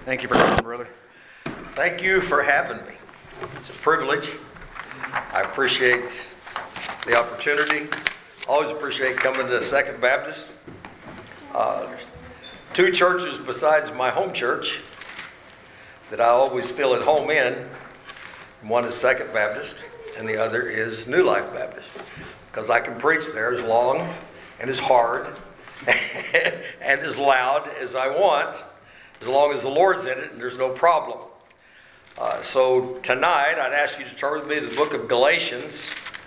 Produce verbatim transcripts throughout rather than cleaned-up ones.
Thank you for coming, brother. Thank you for having me. It's a privilege. I appreciate the opportunity. Always appreciate coming to Second Baptist. Uh, there's two churches besides my home church that I always feel at home in. One is Second Baptist, and the other is New Life Baptist, because I can preach there as long and as hard and as loud as I want, as long as the Lord's in it and there's no problem. Uh, so tonight, I'd ask you to turn with me to the book of Galatians.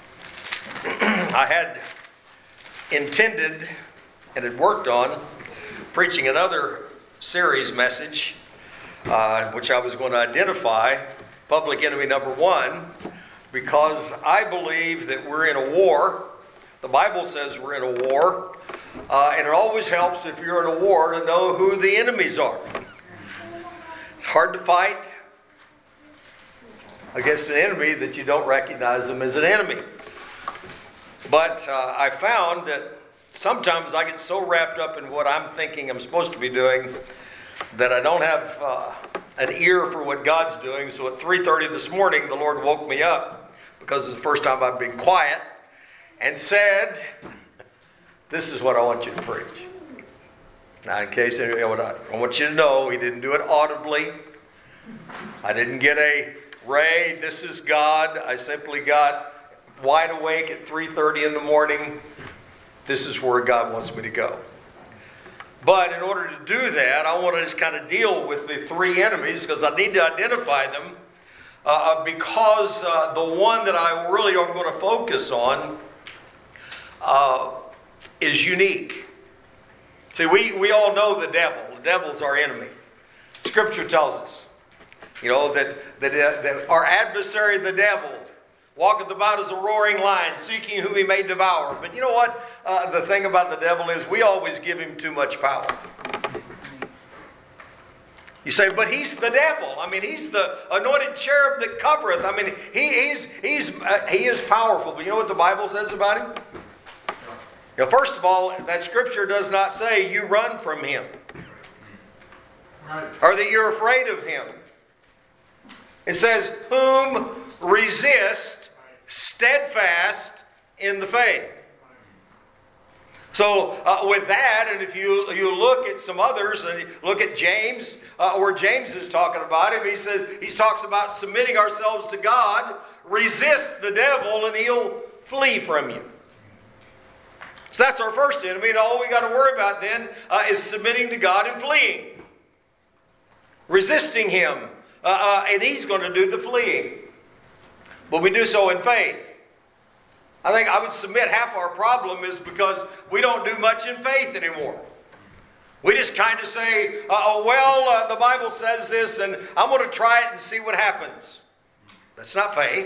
I had intended and had worked on preaching another series message, uh, which I was going to identify public enemy number one, because I believe that we're in a war. The Bible says we're in a war, uh, and it always helps if you're in a war to know who the enemies are. It's hard to fight against an enemy that you don't recognize them as an enemy. But uh, I found that sometimes I get so wrapped up in what I'm thinking I'm supposed to be doing that I don't have uh, an ear for what God's doing. So at three thirty this morning, the Lord woke me up, because it's the first time I've been quiet, and said, "This is what I want you to preach." Now, in case you know, I want you to know, He didn't do it audibly. I didn't get a Ray, this is God. I simply got wide awake at three thirty in the morning. This is where God wants me to go. But in order to do that, I want to just kind of deal with the three enemies, because I need to identify them, uh, because uh, the one that I really am going to focus on uh, is unique. See, we, we all know the devil. The devil's our enemy. Scripture tells us, you know, that, that, uh, that our adversary, the devil, walketh about as a roaring lion, seeking whom he may devour. But you know what? Uh, the thing about the devil is we always give him too much power. You say, but he's the devil. I mean, he's the anointed cherub that covereth. I mean, he, he's, he's, uh, he is powerful. But you know what the Bible says about him? Now, first of all, that scripture does not say you run from him, or that you're afraid of him. It says, whom resist steadfast in the faith. So uh, with that, and if you you look at some others, and you look at James, uh, where James is talking about him, he says he talks about submitting ourselves to God, resist the devil, and he'll flee from you. So that's our first enemy, and all we got to worry about then uh, is submitting to God and fleeing. Resisting Him, uh, uh, and He's going to do the fleeing. But we do so in faith. I think I would submit half our problem is because we don't do much in faith anymore. We just kind of say, uh, oh, well, uh, the Bible says this, and I'm going to try it and see what happens. That's not faith.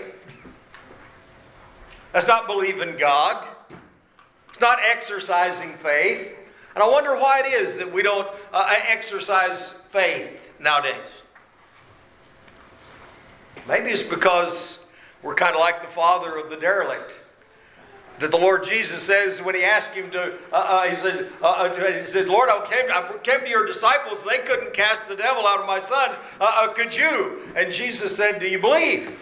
That's not believing God. It's not exercising faith. And I wonder why it is that we don't uh, exercise faith nowadays. Maybe it's because we're kind of like the father of the derelict. That the Lord Jesus says when He asked him to, uh, uh, he said, uh, uh, he said, Lord, I came, I came to your disciples, and they couldn't cast the devil out of my son. Uh, uh, could you? And Jesus said, do you believe?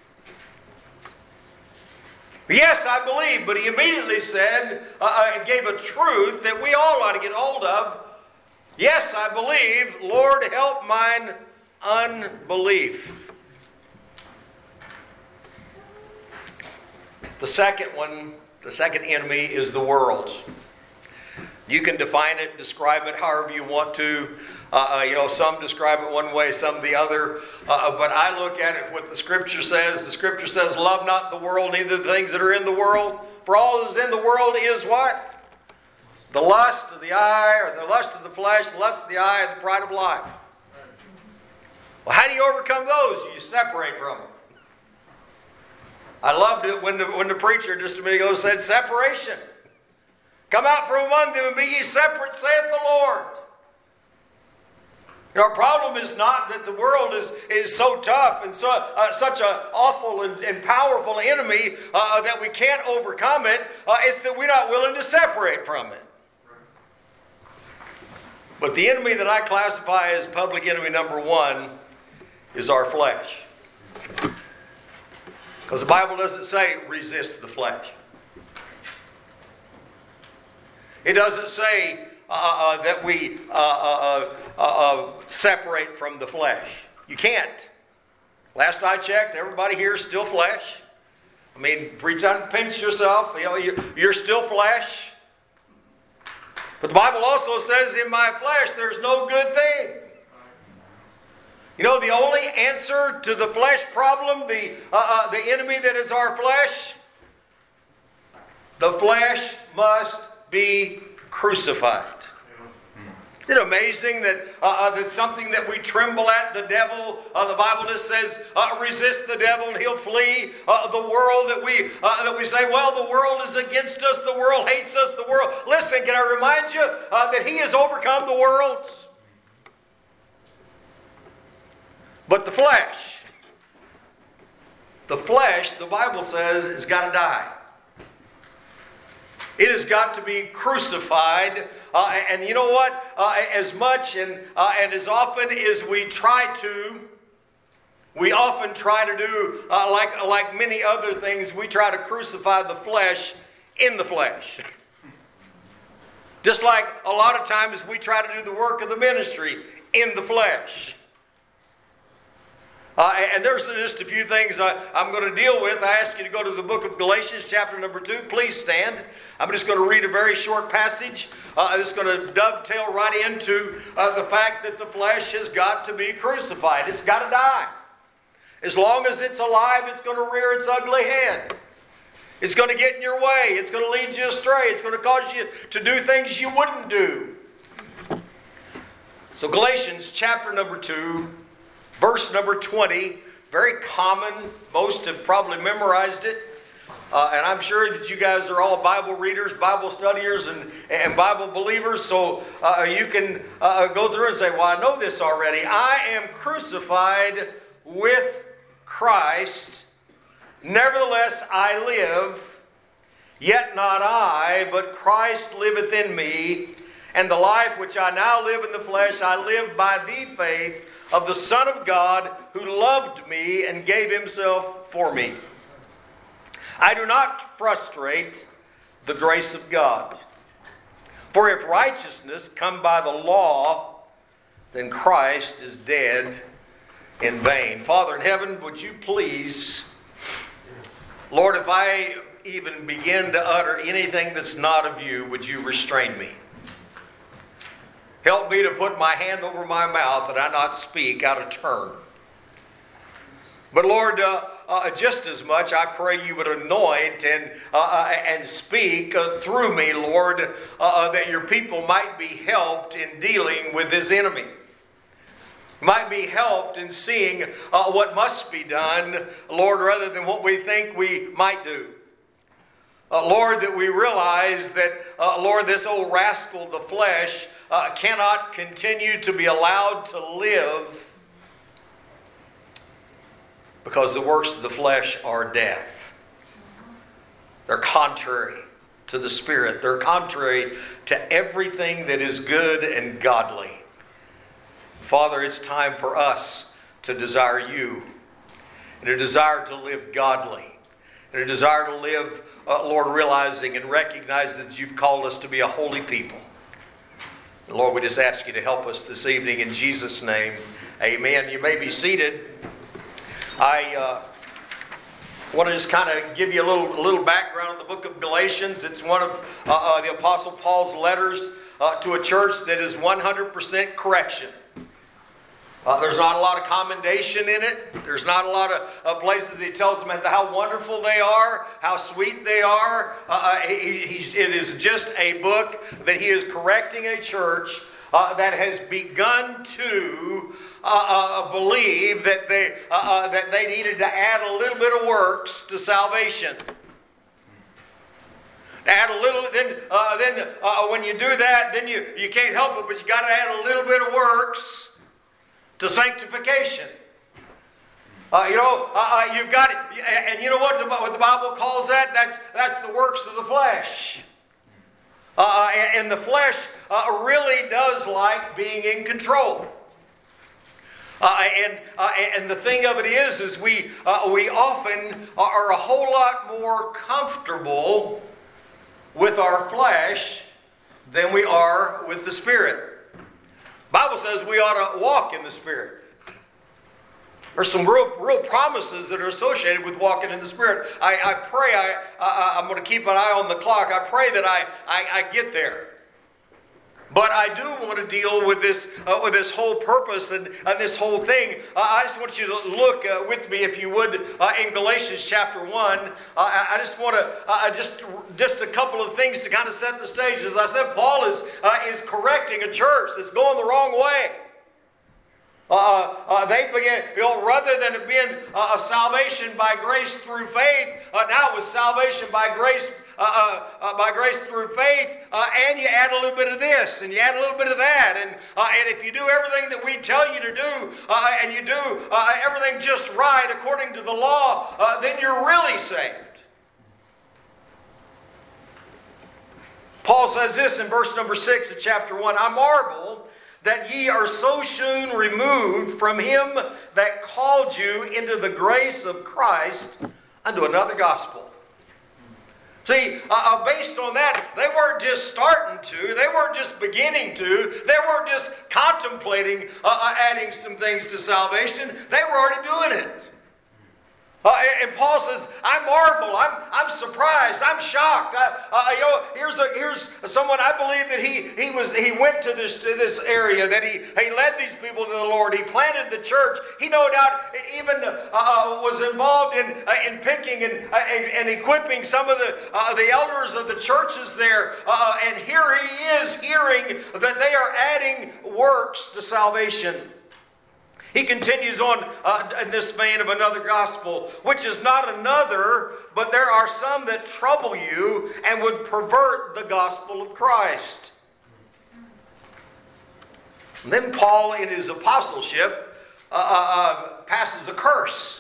Yes, I believe, but He immediately said, uh, uh, gave a truth that we all ought to get hold of. Yes, I believe. Lord, help mine unbelief. The second one, the second enemy is the world. You can define it, describe it however you want to. Uh, uh, you know, some describe it one way, some the other. Uh, but I look at it what the Scripture says. The Scripture says, love not the world, neither the things that are in the world. For all that is in the world is what? The lust of the eye, or the lust of the flesh, the lust of the eye, and the pride of life. Well, how do you overcome those? You separate from them. I loved it when the, when the preacher just a minute ago said, separation. Come out from among them and be ye separate, saith the Lord. You know, our problem is not that the world is, is so tough and so, uh, such an awful and, and powerful enemy uh, that we can't overcome it. Uh, it's that we're not willing to separate from it. But the enemy that I classify as public enemy number one is our flesh. Because the Bible doesn't say resist the flesh. It doesn't say uh, uh, that we uh, uh, uh, uh, separate from the flesh. You can't. Last I checked, everybody here is still flesh. I mean, reach out and pinch yourself. You know, you're, you're still flesh. But the Bible also says, in my flesh, there's no good thing. You know, the only answer to the flesh problem, the, uh, uh, the enemy that is our flesh, the flesh must be crucified. Isn't it amazing that uh, uh, that's something that we tremble at, the devil? Uh, the Bible just says, uh, resist the devil and he'll flee. Uh, the world that we uh, that we say, well, the world is against us, the world hates us, the world. Listen, can I remind you uh, that he has overcome the world? But the flesh, the flesh, the Bible says, has got to die. It has got to be crucified. Uh, and you know what? Uh, as much and, uh, and as often as we try to, we often try to do, uh, like, like many other things, we try to crucify the flesh in the flesh. Just like a lot of times we try to do the work of the ministry in the flesh. Uh, and there's just a few things I, I'm going to deal with. I ask you to go to the book of Galatians, chapter number two. Please stand. I'm just going to read a very short passage. Uh, it's going to dovetail right into uh, the fact that the flesh has got to be crucified. It's got to die. As long as it's alive, it's going to rear its ugly head. It's going to get in your way. It's going to lead you astray. It's going to cause you to do things you wouldn't do. So Galatians, chapter number two. Verse number twenty, very common. Most have probably memorized it. Uh, and I'm sure that you guys are all Bible readers, Bible studiers, and, and Bible believers. So uh, you can uh, go through and say, well, I know this already. I am crucified with Christ. Nevertheless, I live. Yet not I, but Christ liveth in me. And the life which I now live in the flesh, I live by the faith of the Son of God, who loved me and gave himself for me. I do not frustrate the grace of God. For if righteousness come by the law, then Christ is dead in vain. Father in heaven, would you please, Lord, if I even begin to utter anything that's not of you, would you restrain me? Help me to put my hand over my mouth that I not speak out of turn. But Lord, uh, uh, just as much, I pray you would anoint and uh, uh, and speak uh, through me, Lord, uh, uh, that your people might be helped in dealing with this enemy. Might be helped in seeing uh, what must be done, Lord, rather than what we think we might do. Uh, Lord, that we realize that, uh, Lord, this old rascal, the flesh, uh, cannot continue to be allowed to live because the works of the flesh are death. They're contrary to the Spirit. They're contrary to everything that is good and godly. Father, it's time for us to desire you and a desire to live godly. And a desire to live, uh, Lord, realizing and recognize that you've called us to be a holy people. And Lord, we just ask you to help us this evening in Jesus' name. Amen. You may be seated. I uh, want to just kind of give you a little, a little background on the book of Galatians. It's one of uh, uh, the Apostle Paul's letters uh, to a church that is one hundred percent correction. Uh, there's not a lot of commendation in it. There's not a lot of uh, places he tells them how wonderful they are, how sweet they are. Uh, he, he, it is just a book that he is correcting a church uh, that has begun to uh, uh, believe that they uh, uh, that they needed to add a little bit of works to salvation. Add a little, then uh, then uh, when you do that, then you you can't help it, but you got to add a little bit of works to sanctification. Uh, you know, uh, uh, you've got it, and you know what the, what the Bible calls that? That's that's the works of the flesh. Uh, and the flesh uh, really does like being in control. Uh, and uh, and the thing of it is, is we uh, we often are a whole lot more comfortable with our flesh than we are with the Spirit. The Bible says we ought to walk in the Spirit. There's some real, real promises that are associated with walking in the Spirit. I, I pray, I, I, I'm going to keep an eye on the clock. I pray that I, I, I get there. But I do want to deal with this uh, with this whole purpose and, and this whole thing. Uh, I just want you to look uh, with me, if you would, uh, in Galatians chapter one. Uh, I, I just want to, uh, just just a couple of things to kind of set the stage. As I said, Paul is, uh, is correcting a church that's going the wrong way. Uh, uh, they began, you know, rather than it being uh, a salvation by grace through faith, uh, now it was salvation by grace uh, uh, uh, by grace through faith, uh, and you add a little bit of this, and you add a little bit of that, and uh, and if you do everything that we tell you to do, uh, and you do uh, everything just right according to the law, uh, then you're really saved. Paul says this in verse number six of chapter one, I marvel that ye are so soon removed from him that called you into the grace of Christ unto another gospel. See, uh, based on that, they weren't just starting to, they weren't just beginning to, they weren't just contemplating uh, uh, adding some things to salvation, they were already doing it. Uh, and Paul says, I marvel, I'm, I'm surprised, I'm shocked. I, uh, you know, here's a, here's someone, I believe that he he was he went to this to this area, that he, he led these people to the Lord. He planted the church. He no doubt even uh, was involved in uh, in picking and, uh, and and equipping some of the uh, the elders of the churches there. Uh, and here he is hearing that they are adding works to salvation. He continues on uh, in this vein of another gospel, which is not another, but there are some that trouble you and would pervert the gospel of Christ. And then Paul, in his apostleship, uh, uh, passes a curse.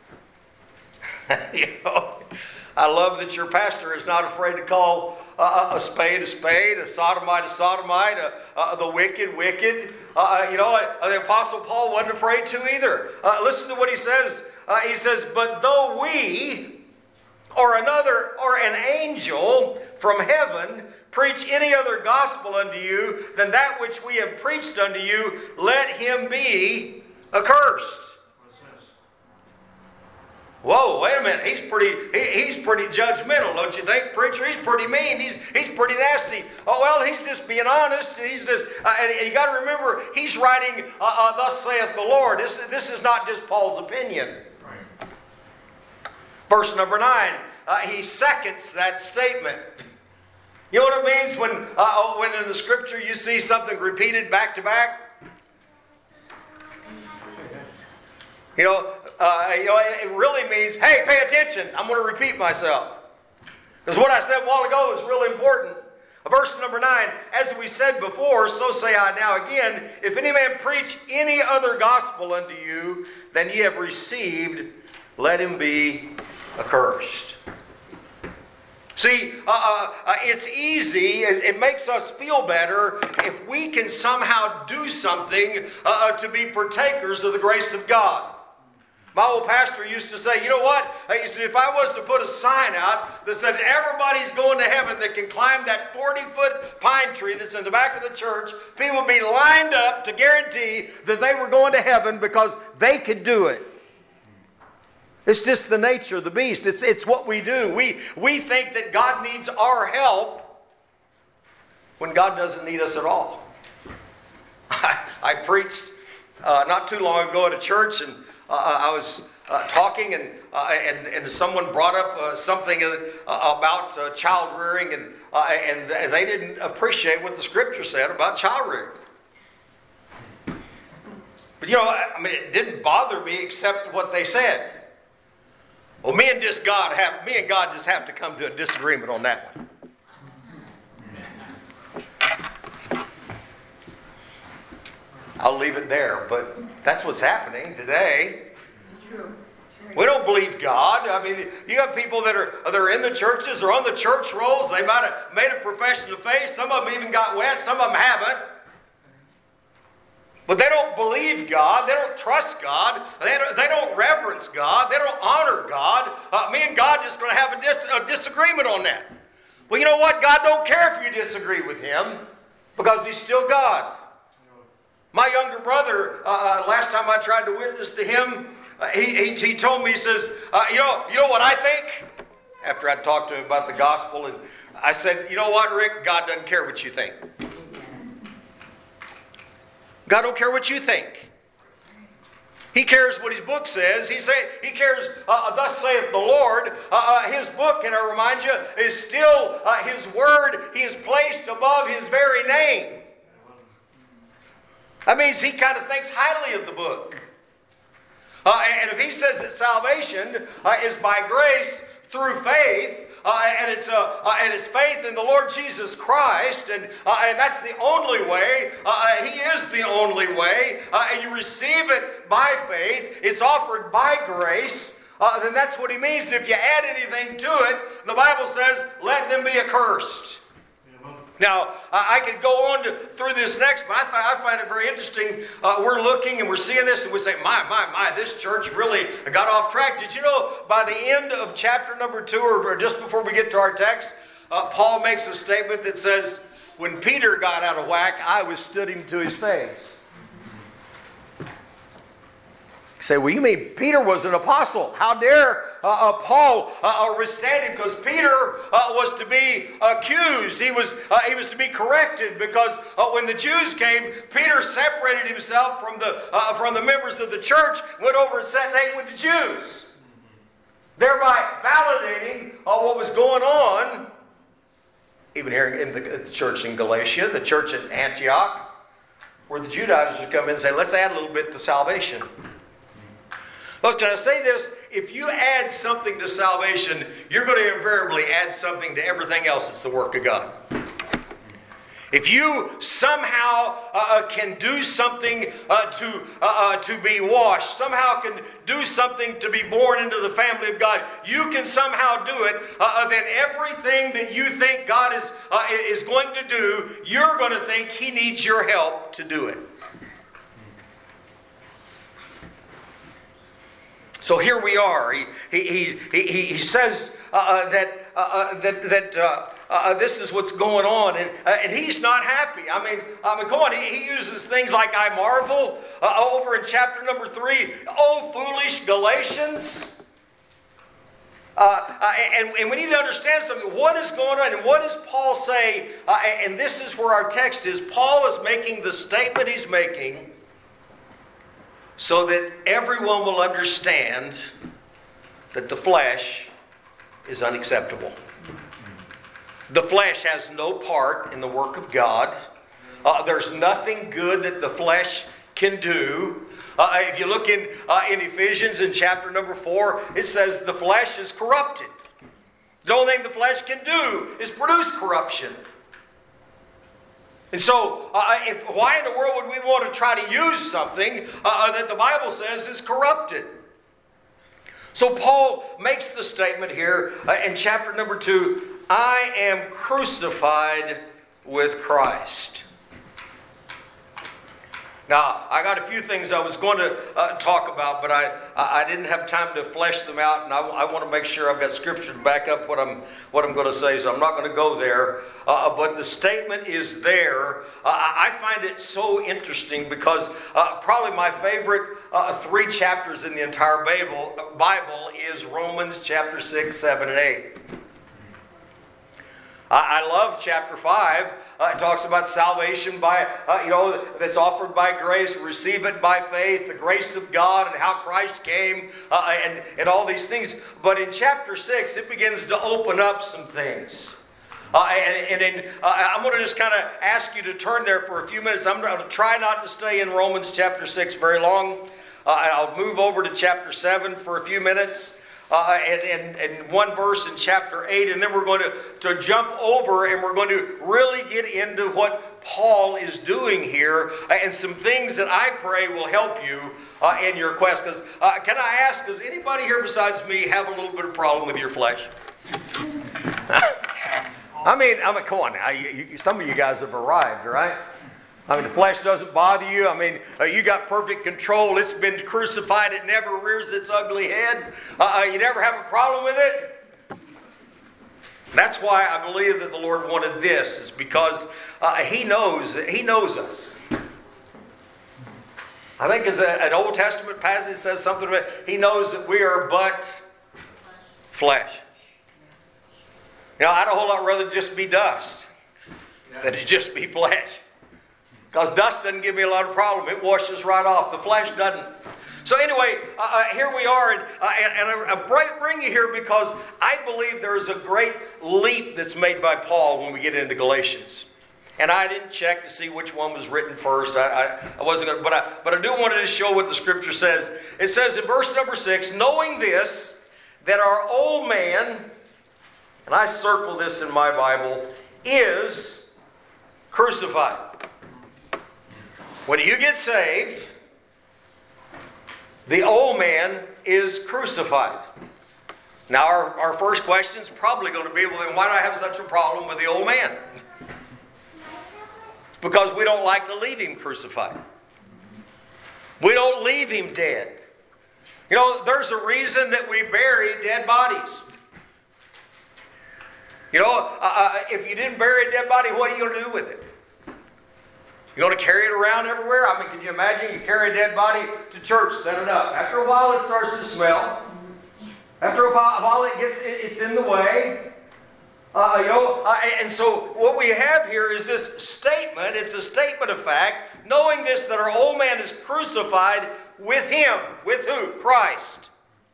you know, I love that your pastor is not afraid to call uh, a spade a spade, a sodomite a sodomite, a, uh, the wicked wicked. Uh, you know, uh, the Apostle Paul wasn't afraid to either. Uh, listen to what he says. Uh, he says, but though we or another or an angel from heaven preach any other gospel unto you than that which we have preached unto you, let him be accursed. Whoa, wait a minute. He's pretty he, he's pretty judgmental, don't you think, preacher? He's pretty mean. He's he's pretty nasty. Oh, well, he's just being honest. He's just, uh, and, and you got to remember, he's writing, uh, uh, thus saith the Lord. This, this is not just Paul's opinion. Right. Verse number nine, uh, he seconds that statement. You know what it means when, uh, when in the scripture you see something repeated back to back? You know, uh, you know, it really means, hey, pay attention. I'm going to repeat myself. Because what I said a while ago is really important. Verse number nine, as we said before, so say I now again, if any man preach any other gospel unto you than ye have received, let him be accursed. See, uh, uh, uh, it's easy, it, it makes us feel better if we can somehow do something uh, uh, to be partakers of the grace of God. My old pastor used to say, you know what? He said, if I was to put a sign out that said everybody's going to heaven that can climb that forty-foot pine tree that's in the back of the church, people would be lined up to guarantee that they were going to heaven because they could do it. It's just the nature of the beast. It's, it's what we do. We, we think that God needs our help when God doesn't need us at all. I, I preached uh, not too long ago at a church, and Uh, I was uh, talking, and, uh, and and someone brought up uh, something uh, about uh, child rearing, and uh, and they didn't appreciate what the scripture said about child rearing. But you know, I mean, it didn't bother me except what they said. Well, me and this God have me and God just have to come to a disagreement on that one. I'll leave it there, but that's what's happening today. It's true. It's We don't believe God. I mean, you got people that are, that are in the churches or on the church rolls. They might have made a profession of faith. Some of them even got wet. Some of them haven't. But they don't believe God. They don't trust God. They don't, they don't reverence God. They don't honor God. Uh, me and God are just going to have a, dis, a disagreement on that. Well, you know what? God don't care if you disagree with Him because He's still God. My younger brother, uh, last time I tried to witness to him, uh, he, he, he told me, he says, uh, you know, you know what I think? After I talked to him about the gospel, and I said, you know what, Rick? God doesn't care what you think. God don't care what you think. He cares what His book says. He say He cares, uh, thus saith the Lord. Uh, uh, his book, can I remind you, is still uh, His word. He is placed above His very name. That means He kind of thinks highly of the book. Uh, and if He says that salvation uh, is by grace through faith, uh, and it's uh, uh, and it's faith in the Lord Jesus Christ, and uh, and that's the only way. Uh, He is the only way, uh, and you receive it by faith. It's offered by grace. Uh, then that's what He means. And if you add anything to it, the Bible says, "Let them be accursed." Now, I could go on to, through this next, but I, th- I find it very interesting. Uh, we're looking and we're seeing this and we say, my, my, my, this church really got off track. Did you know by the end of chapter number two, or, or just before we get to our text, uh, Paul makes a statement that says, when Peter got out of whack, I withstood him to his face. You say, well, you mean Peter was an apostle? How dare uh, uh, Paul uh, uh, withstand him? Because Peter uh, was to be accused. He was uh, he was to be corrected because uh, when the Jews came, Peter separated himself from the uh, from the members of the church, went over and sat and ate with the Jews, thereby validating uh, what was going on. Even here in the, the church in Galatia, the church at Antioch, where the Judaizers would come in and say, let's add a little bit to salvation. Look, can I say this? If you add something to salvation, you're going to invariably add something to everything else that's the work of God. If you somehow uh, can do something uh, to uh, uh, to be washed, somehow can do something to be born into the family of God, you can somehow do it, uh, then everything that you think God is, uh, is going to do, you're going to think He needs your help to do it. So here we are. He he he he, he says uh, that uh, that that uh, uh, this is what's going on, and uh, and he's not happy. I mean, I mean, come on. He, he uses things like "I marvel" uh, over in chapter number three. Oh, foolish Galatians! Uh, uh, and, and we need to understand something. What is going on, and what does Paul say? Uh, and this is where our text is. Paul is making the statement he's making, so that everyone will understand that the flesh is unacceptable. The flesh has no part in the work of God. Uh, there's nothing good that the flesh can do. Uh, if you look in, uh, in Ephesians in chapter number four, it says the flesh is corrupted. The only thing the flesh can do is produce corruption. And so, uh, if, why in the world would we want to try to use something uh, that the Bible says is corrupted? So Paul makes the statement here uh, in chapter number two, I am crucified with Christ. Now, I got a few things I was going to uh, talk about, but I, I didn't have time to flesh them out, and I, I want to make sure I've got scripture to back up what I'm what I'm going to say, so I'm not going to go there. Uh, but the statement is there. Uh, I find it so interesting because uh, probably my favorite uh, three chapters in the entire Bible, Bible is Romans chapter six, seven, and eight. I love chapter five. Uh, it talks about salvation by, uh, you know, that's offered by grace. Receive it by faith, the grace of God and how Christ came uh, and, and all these things. But in chapter six, it begins to open up some things. Uh, and and, and uh, I'm going to just kind of ask you to turn there for a few minutes. I'm going to try not to stay in Romans chapter six very long. Uh, and I'll move over to chapter seven for a few minutes. Uh, and, and, and one verse in chapter eight, and then we're going to, to jump over and we're going to really get into what Paul is doing here, and some things that I pray will help you uh, in your quest. Because uh, can I ask, does anybody here besides me have a little bit of problem with your flesh? I mean, I mean, come on now. You, you, some of you guys have arrived, right? I mean, the flesh doesn't bother you. I mean, uh, you got perfect control. It's been crucified. It never rears its ugly head. Uh, you never have a problem with it. That's why I believe that the Lord wanted this. Is because uh, He knows He knows us. I think it's a, an Old Testament passage that says something about He knows that we are but flesh. You know, I'd a whole lot rather just be dust than to just be flesh. Because dust doesn't give me a lot of problem. It washes right off. The flesh doesn't. So anyway, uh, uh, here we are, and, uh, and, and I bring you here because I believe there is a great leap that's made by Paul when we get into Galatians. And I didn't check to see which one was written first. I, I, I wasn't going to, but I, but I do want to show what the Scripture says. It says in verse number six, knowing this, that our old man, and I circle this in my Bible, is crucified. When you get saved, the old man is crucified. Now, our, our first question is probably going to be, well, then why do I have such a problem with the old man? Because we don't like to leave him crucified. We don't leave him dead. You know, there's a reason that we bury dead bodies. You know, uh, if you didn't bury a dead body, what are you going to do with it? You're going to carry it around everywhere? I mean, can you imagine you carry a dead body to church, set it up. After a while, it starts to smell. After a while, it gets it's in the way. Uh, you know, uh, and so what we have here is this statement. It's a statement of fact. Knowing this, that our old man is crucified with Him. With who? Christ.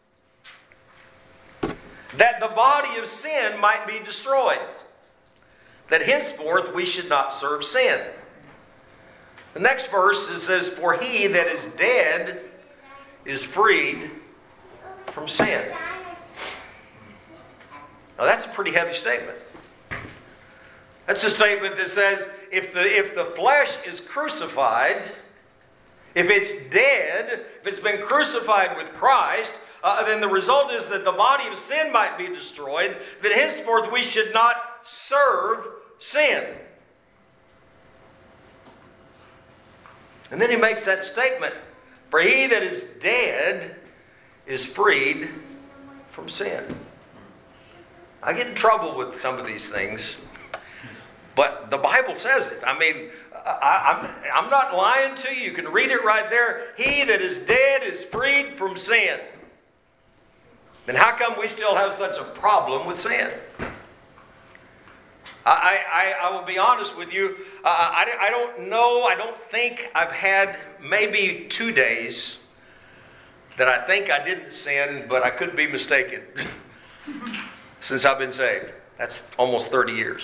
That the body of sin might be destroyed. That henceforth we should not serve sin. The next verse it says, for he that is dead is freed from sin. Now that's a pretty heavy statement. That's a statement that says if the, if the flesh is crucified, if it's dead, if it's been crucified with Christ, uh, then the result is that the body of sin might be destroyed, that henceforth we should not serve sin. And then he makes that statement, for he that is dead is freed from sin. I get in trouble with some of these things, but the Bible says it. I mean, I, I'm, I'm not lying to you. You can read it right there. He that is dead is freed from sin. Then how come we still have such a problem with sin? I, I, I will be honest with you, uh, I, I don't know, I don't think I've had maybe two days that I think I didn't sin, but I could be mistaken since I've been saved. That's almost thirty years.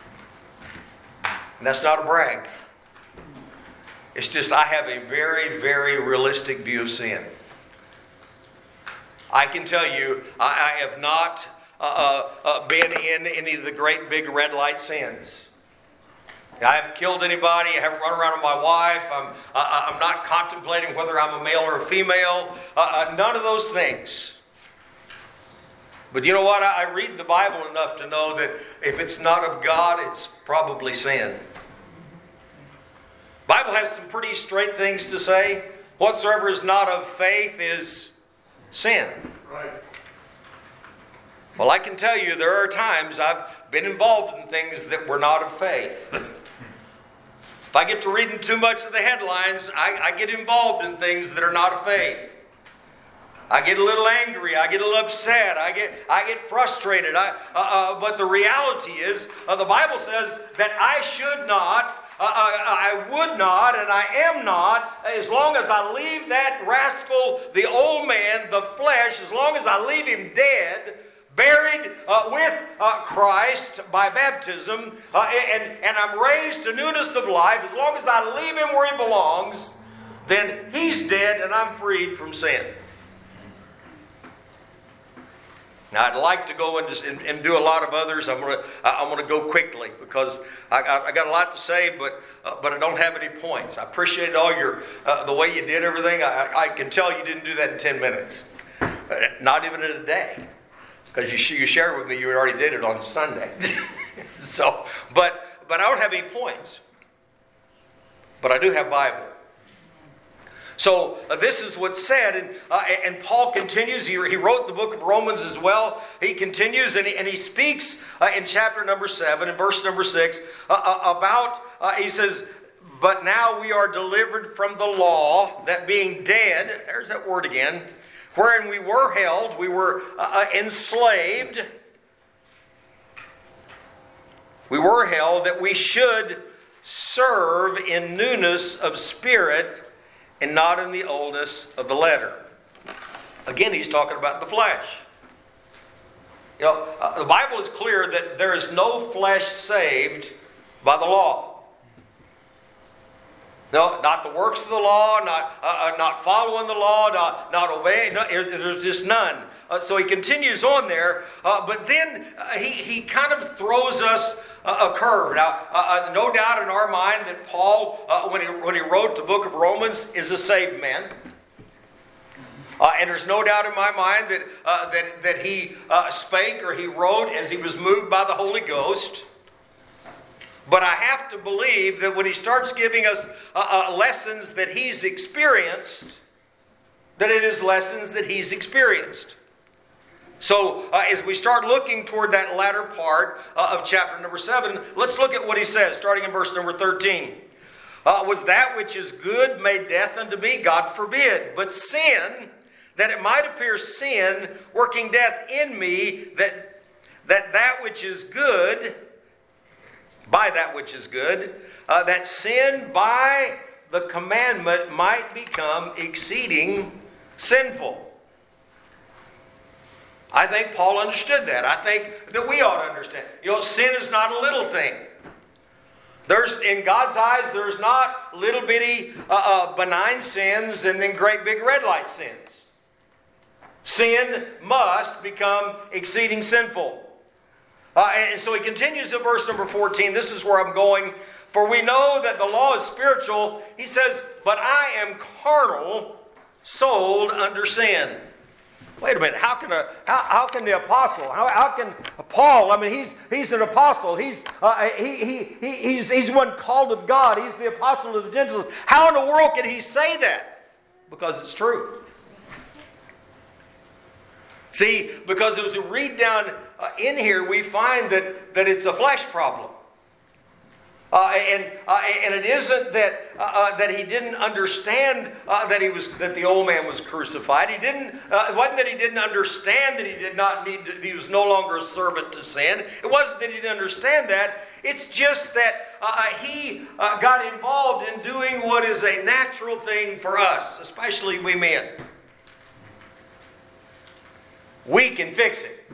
And that's not a brag. It's just I have a very, very realistic view of sin. I can tell you, I, I have not Uh, uh, been in any of the great big red light sins. I haven't killed anybody. I haven't run around with my wife. I'm, uh, I'm not contemplating whether I'm a male or a female. Uh, uh, none of those things. But you know what? I, I read the Bible enough to know that if it's not of God, it's probably sin. The Bible has some pretty straight things to say. Whatsoever is not of faith is sin. Right. Well, I can tell you there are times I've been involved in things that were not of faith. If I get to reading too much of the headlines, I, I get involved in things that are not of faith. I get a little angry. I get a little upset. I get I get frustrated. I, uh, uh, but the reality is, uh, the Bible says that I should not, uh, I, I would not, and I am not, as long as I leave that rascal, the old man, the flesh, as long as I leave him dead, buried uh, with uh, Christ by baptism, uh, and, and I'm raised to newness of life, as long as I leave him where he belongs, then he's dead and I'm freed from sin. Now, I'd like to go and, just, and, and do a lot of others. I'm going to I'm going to go quickly because I, I, I got a lot to say, but uh, but I don't have any points. I appreciate all your uh, the way you did everything. I, I can tell you didn't do that in ten minutes, not even in a day, because you you shared with me you already did it on Sunday. so, but but I don't have any points, but I do have Bible. So uh, this is what's said, and uh, and Paul continues. He, he wrote the book of Romans as well. He continues, and he, and he speaks uh, in chapter number seven, and verse number six, uh, uh, about, uh, he says, but now we are delivered from the law, that being dead, there's that word again, wherein we were held, we were uh, enslaved. We were held that we should serve in newness of spirit, and not in the oldness of the letter. Again, he's talking about the flesh. You know, uh, the Bible is clear that there is no flesh saved by the law. No, not the works of the law, not uh, uh, not following the law, not not obeying. No, there's just none. Uh, so he continues on there, uh, but then uh, he he kind of throws us a, a curve. Now, uh, uh, no doubt in our mind that Paul, uh, when he when he wrote the book of Romans, is a saved man. Uh, and there's no doubt in my mind that uh, that that he uh, spake or he wrote as he was moved by the Holy Ghost. But I have to believe that when he starts giving us uh, uh, lessons that he's experienced, that it is lessons that he's experienced. So uh, as we start looking toward that latter part uh, of chapter number seven, let's look at what he says, starting in verse number thirteen. Uh, was that which is good made death unto me? God forbid. But sin, that it might appear sin, working death in me, that that, that which is good, by that which is good, uh, that sin by the commandment might become exceeding sinful. I think Paul understood that. I think that we ought to understand. You know, sin is not a little thing. There's, in God's eyes, there's not little bitty uh, uh, benign sins and then great big red light sins. Sin must become exceeding sinful. Uh, and so he continues in verse number fourteen. This is where I'm going. For we know that the law is spiritual. He says, but I am carnal, sold under sin. Wait a minute. How can a how, how can the apostle? How, how can Paul? I mean, he's he's an apostle. He's uh, he, he he he's he's one called of God. He's the apostle of the Gentiles. How in the world can he say that? Because it's true. See, because as we read down uh, in here, we find that, that it's a flesh problem. Uh, and uh, and it isn't that uh, uh, that he didn't understand uh, that he was that the old man was crucified. He didn't. Uh, it wasn't that he didn't understand that he did not need. To, he was no longer a servant to sin. It wasn't that he didn't understand that. It's just that uh, he uh, got involved in doing what is a natural thing for us, especially we men. We can fix it.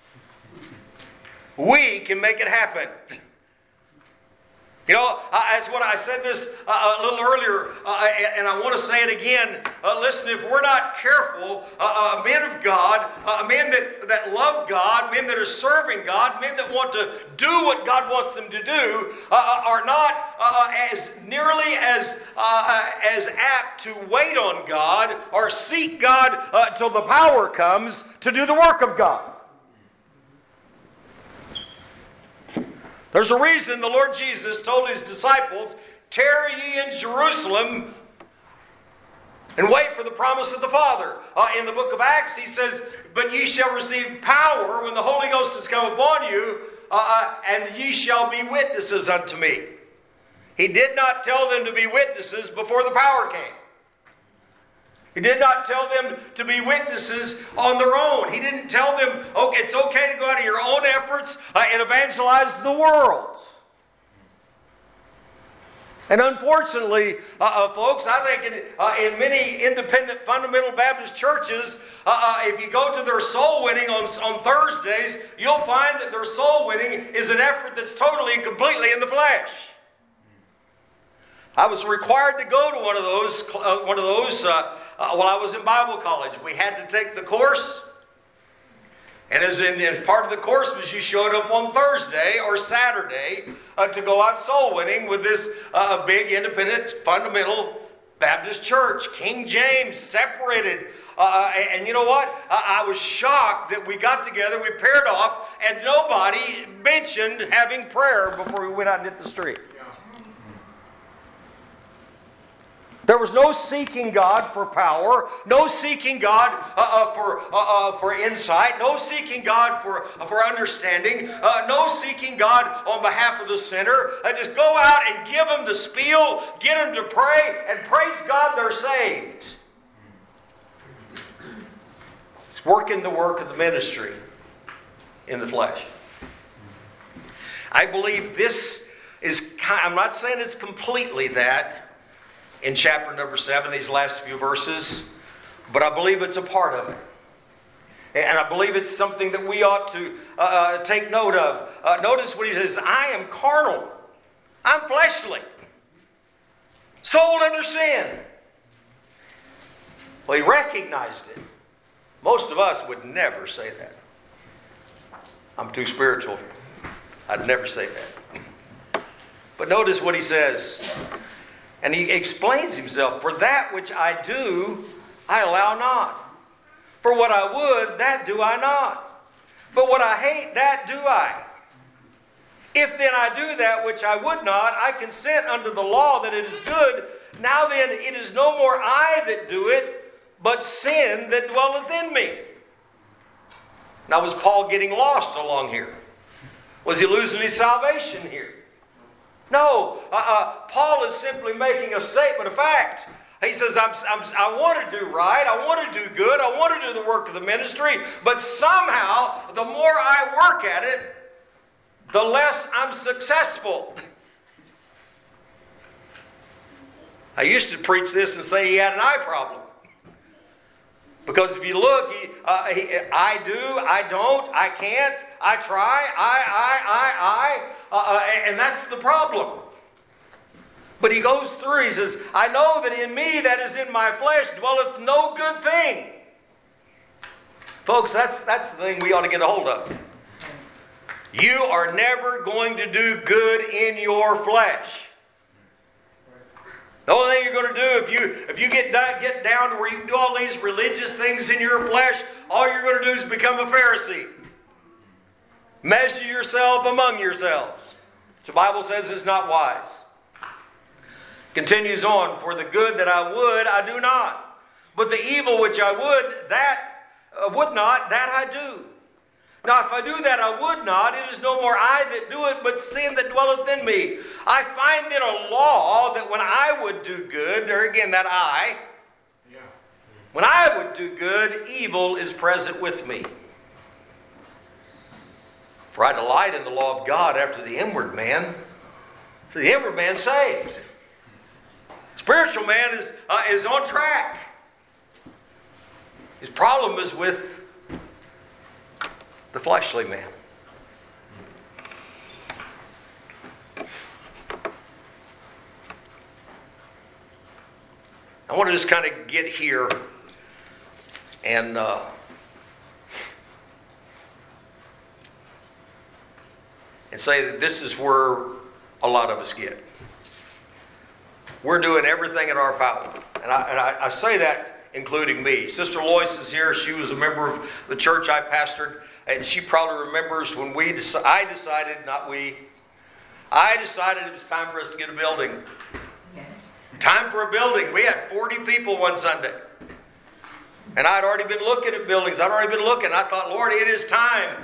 We can make it happen. You know, as what I said this uh, a little earlier, uh, and I want to say it again. Uh, listen, if we're not careful, uh, uh, men of God, uh, men that, that love God, men that are serving God, men that want to do what God wants them to do, uh, are not uh, as nearly as uh, as apt to wait on God or seek God uh, till the power comes to do the work of God. There's a reason the Lord Jesus told his disciples, tarry ye in Jerusalem and wait for the promise of the Father. Uh, in the book of Acts, he says, but ye shall receive power when the Holy Ghost has come upon you, uh, and ye shall be witnesses unto me. He did not tell them to be witnesses before the power came. He did not tell them to be witnesses on their own. He didn't tell them, okay, it's okay to go out of your own efforts uh, and evangelize the world. And unfortunately, uh, uh, folks, I think in, uh, in many independent fundamental Baptist churches, uh, uh, if you go to their soul winning on, on Thursdays, you'll find that their soul winning is an effort that's totally and completely in the flesh. I was required to go to one of those, uh, one of those uh, uh, while I was in Bible college. We had to take the course. And as, in, as part of the course was you showed up on Thursday or Saturday uh, to go out soul winning with this uh, big independent fundamental Baptist church, King James, separated. Uh, and, and you know what? I, I was shocked that we got together, we paired off, and nobody mentioned having prayer before we went out and hit the street. There was no seeking God for power, no seeking God uh, uh, for uh, uh, for insight, no seeking God for uh, for understanding, uh, no seeking God on behalf of the sinner. Uh, just go out and give them the spiel, get them to pray, and praise God they're saved. It's working the work of the ministry in the flesh. I believe this is, I'm not saying it's completely that, in chapter number seven, these last few verses, but I believe it's a part of it. And I believe it's something that we ought to uh, uh, take note of. Uh, notice what he says, I am carnal. I'm fleshly. Sold under sin. Well, he recognized it. Most of us would never say that. I'm too spiritual. I'd never say that. But notice what he says. And he explains himself. For that which I do, I allow not. For what I would, that do I not. But what I hate, that do I. If then I do that which I would not, I consent unto the law that it is good. Now then, it is no more I that do it, but sin that dwelleth in me. Now, was Paul getting lost along here? Was he losing his salvation here? No, uh, uh, Paul is simply making a statement of fact. He says, I'm, I'm, I want to do right, I want to do good, I want to do the work of the ministry, but somehow, the more I work at it, the less I'm successful. I used to preach this and say he had an eye problem. Because if you look, he, uh, he, I do, I don't, I can't, I try, I, I, I, I, uh, uh, and that's the problem. But he goes through, he says, I know that in me, that is in my flesh, dwelleth no good thing. Folks, that's, that's the thing we ought to get a hold of. You are never going to do good in your flesh. The only thing you're going to do, if you if you get down, get down to where you can do all these religious things in your flesh, all you're going to do is become a Pharisee. Measure yourself among yourselves. The Bible says it's not wise. Continues on, for the good that I would, I do not. But the evil which I would, that uh, would not, that I do. Now, if I do that, I would not. It is no more I that do it, but sin that dwelleth in me. I find it a law that when I would do good, there again, that I, yeah. When I would do good, evil is present with me. For I delight in the law of God after the inward man. So the inward man saved. Spiritual man is, uh, is on track. His problem is with the fleshly man. I want to just kind of get here and uh, and say that this is where a lot of us get. We're doing everything in our power. And I, and I, I say that including me. Sister Lois is here. She was a member of the church I pastored. And she probably remembers when we, dec- I decided, not we, I decided it was time for us to get a building. Yes. Time for a building. We had forty people one Sunday. And I'd already been looking at buildings. I'd already been looking. I thought, Lord, it is time.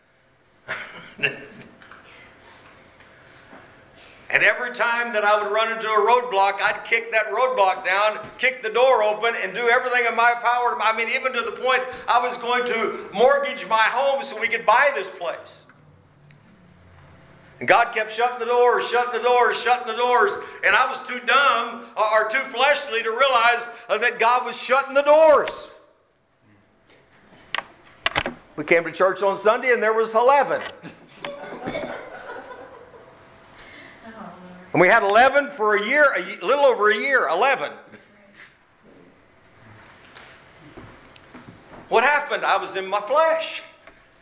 And every time that I would run into a roadblock, I'd kick that roadblock down, kick the door open, and do everything in my power. I mean, even to the point I was going to mortgage my home so we could buy this place. And God kept shutting the doors, shutting the doors, shutting the doors. And I was too dumb or too fleshly to realize that God was shutting the doors. We came to church on Sunday and there was eleven. And we had eleven for a year, a little over a year, eleven. What happened? I was in my flesh.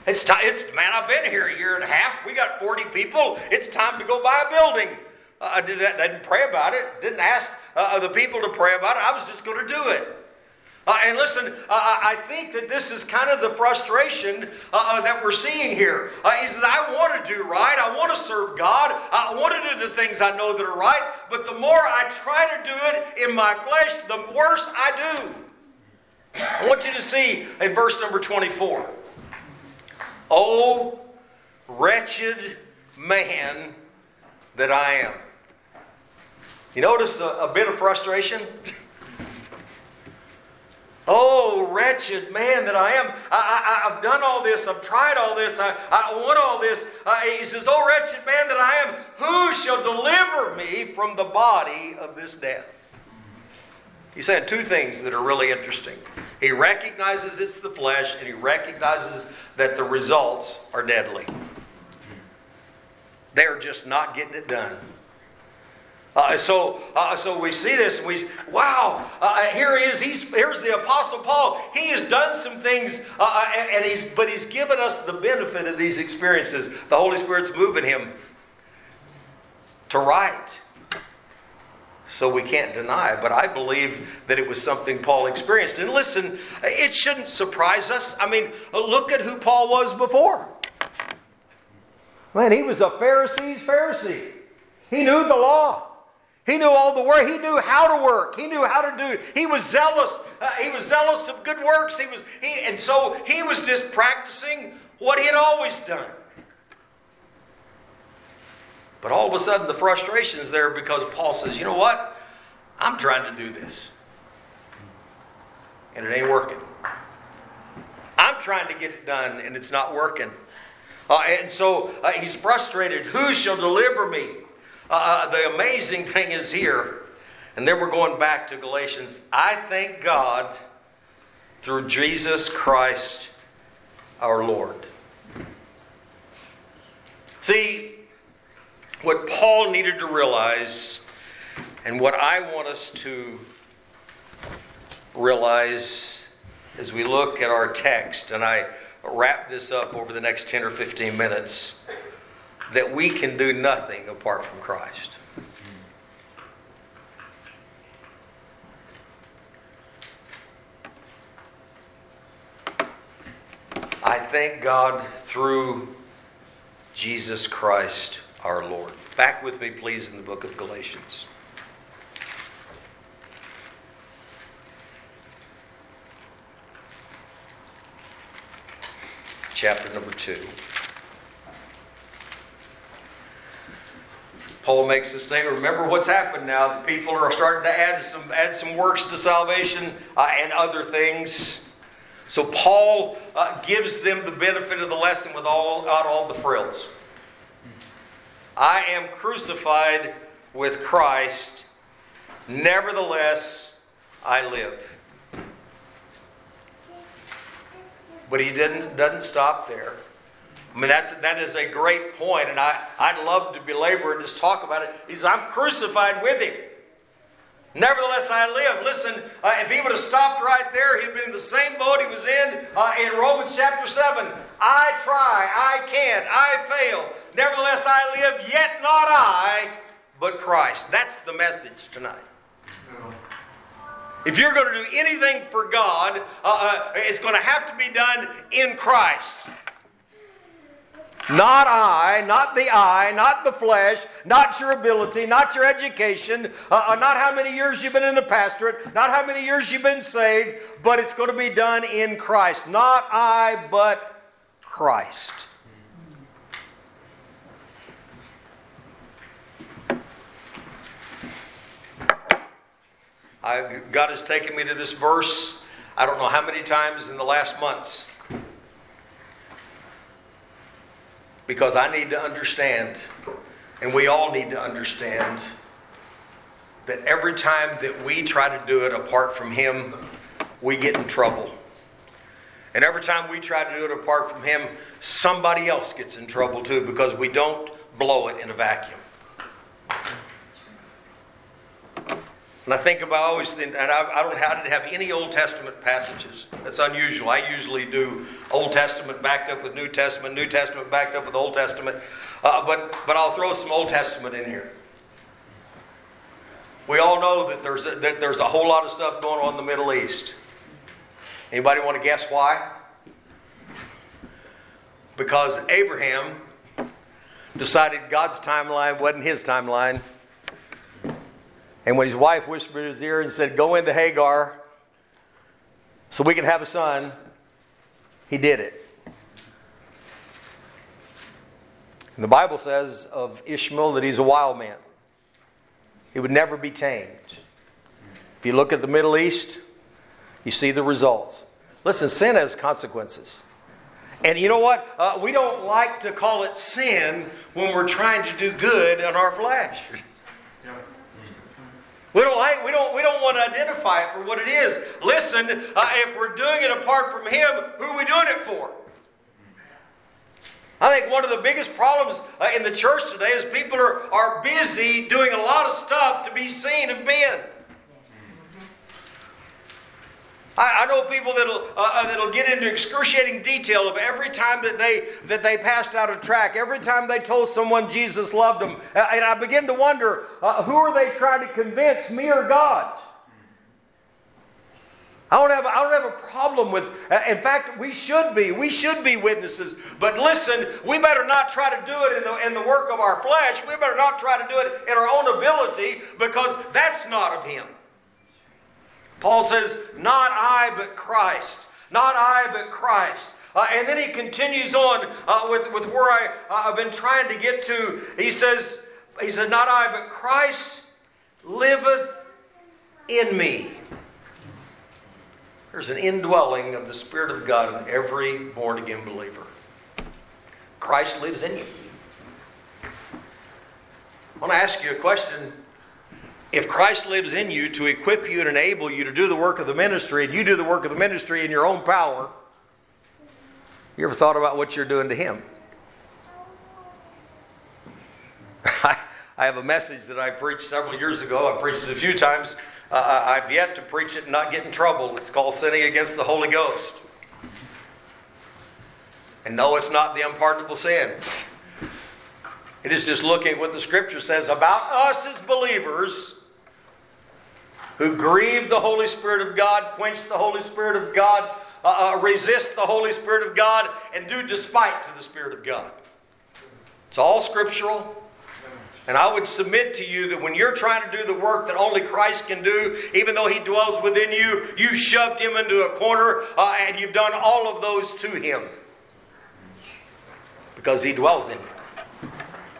It's time. It's man. I've been here a year and a half. We got forty people. It's time to go buy a building. Uh, I, did, I didn't pray about it. Didn't ask uh, the people to pray about it. I was just going to do it. Uh, and listen, uh, I think that this is kind of the frustration uh, that we're seeing here. Uh, he says, I want to do right. I want to serve God. I want to do the things I know that are right. But the more I try to do it in my flesh, the worse I do. I want you to see in verse number twenty-four. Oh, wretched man that I am. You notice a, a bit of frustration? Oh, wretched man that I am. I, I, I've done all this. I've tried all this. I, I want all this. Uh, he says, oh, wretched man that I am. Who shall deliver me from the body of this death? He's saying two things that are really interesting. He recognizes it's the flesh, and he recognizes that the results are deadly. They're just not getting it done. Uh, so, uh, so we see this. And we wow! Uh, here he is. He's here's the Apostle Paul. He has done some things, uh, and, and he's but he's given us the benefit of these experiences. The Holy Spirit's moving him to write. So we can't deny it. But I believe that it was something Paul experienced. And listen, it shouldn't surprise us. I mean, look at who Paul was before. Man, he was a Pharisee's Pharisee. He knew the law. He knew all the work. He knew how to work. He knew how to do. He was zealous. Uh, he was zealous of good works. He was, he, and so he was just practicing what he had always done. But all of a sudden, the frustration is there because Paul says, "You know what? I'm trying to do this, and it ain't working. I'm trying to get it done, and it's not working." Uh, and so uh, he's frustrated. Who shall deliver me? Uh, the amazing thing is here, and then we're going back to Galatians. I thank God through Jesus Christ our Lord. See, what Paul needed to realize, and what I want us to realize as we look at our text, and I wrap this up over the next ten or fifteen minutes, that we can do nothing apart from Christ. I thank God through Jesus Christ our Lord. Back with me, please, in the book of Galatians. Chapter number two. Paul makes this statement. Remember what's happened now. The people are starting to add some add some works to salvation uh, and other things. So Paul uh, gives them the benefit of the lesson without all, all the frills. I am crucified with Christ. Nevertheless, I live. But he didn't doesn't stop there. I mean, that's, that is a great point, and I, I'd love to belabor and just talk about it. He says, I'm crucified with him. Nevertheless, I live. Listen, uh, if he would have stopped right there, he'd been in the same boat he was in uh, in Romans chapter seven. I try, I can't, I fail. Nevertheless, I live, yet not I, but Christ. That's the message tonight. If you're going to do anything for God, uh, uh, it's going to have to be done in Christ. Not I, not the I, not the flesh, not your ability, not your education, uh, not how many years you've been in the pastorate, not how many years you've been saved, but it's going to be done in Christ. Not I, but Christ. I, God has taken me to this verse, I don't know how many times in the last months. Because I need to understand, and we all need to understand, that every time that we try to do it apart from Him, we get in trouble. And every time we try to do it apart from Him, somebody else gets in trouble too, because we don't blow it in a vacuum. And I think about, I always think, and I, I don't I didn't have any Old Testament passages. That's unusual. I usually do Old Testament backed up with New Testament, New Testament backed up with Old Testament. Uh, but but I'll throw some Old Testament in here. We all know that there's a, that there's a whole lot of stuff going on in the Middle East. Anybody want to guess why? Because Abraham decided God's timeline wasn't his timeline. And when his wife whispered in his ear and said, "Go into Hagar so we can have a son," he did it. And the Bible says of Ishmael that he's a wild man. He would never be tamed. If you look at the Middle East, you see the results. Listen, sin has consequences. And you know what? Uh, we don't like to call it sin when we're trying to do good in our flesh. We don't like. We don't. We don't want to identify it for what it is. Listen, uh, if we're doing it apart from Him, who are we doing it for? I think one of the biggest problems uh, in the church today is people are, are busy doing a lot of stuff to be seen of men. I, I know people that'll uh, that'll get into excruciating detail of every time that they that they passed out a tract, every time they told someone Jesus loved them, uh, and I begin to wonder, uh, who are they trying to convince, me or God? I don't have, I don't have a problem with, uh, in fact, we should be. We should be witnesses. But listen, we better not try to do it in the, in the work of our flesh. We better not try to do it in our own ability, because that's not of Him. Paul says, not I, but Christ. Not I, but Christ. Uh, and then he continues on uh, with, with where I, uh, I've been trying to get to. He says, he said, not I, but Christ liveth in me. There's an indwelling of the Spirit of God in every born-again believer. Christ lives in you. I want to ask you a question. If Christ lives in you to equip you and enable you to do the work of the ministry, and you do the work of the ministry in your own power, you ever thought about what you're doing to Him? I, I have a message that I preached several years ago. I preached it a few times. Uh, I've yet to preach it and not get in trouble. It's called Sinning Against the Holy Ghost. And no, it's not the unpardonable sin. It is just looking at what the Scripture says about us as believers who grieve the Holy Spirit of God, quench the Holy Spirit of God, uh, uh, resist the Holy Spirit of God, and do despite to the Spirit of God. It's all scriptural. And I would submit to you that when you're trying to do the work that only Christ can do, even though He dwells within you, you shoved Him into a corner uh, and you've done all of those to Him. Because He dwells in you.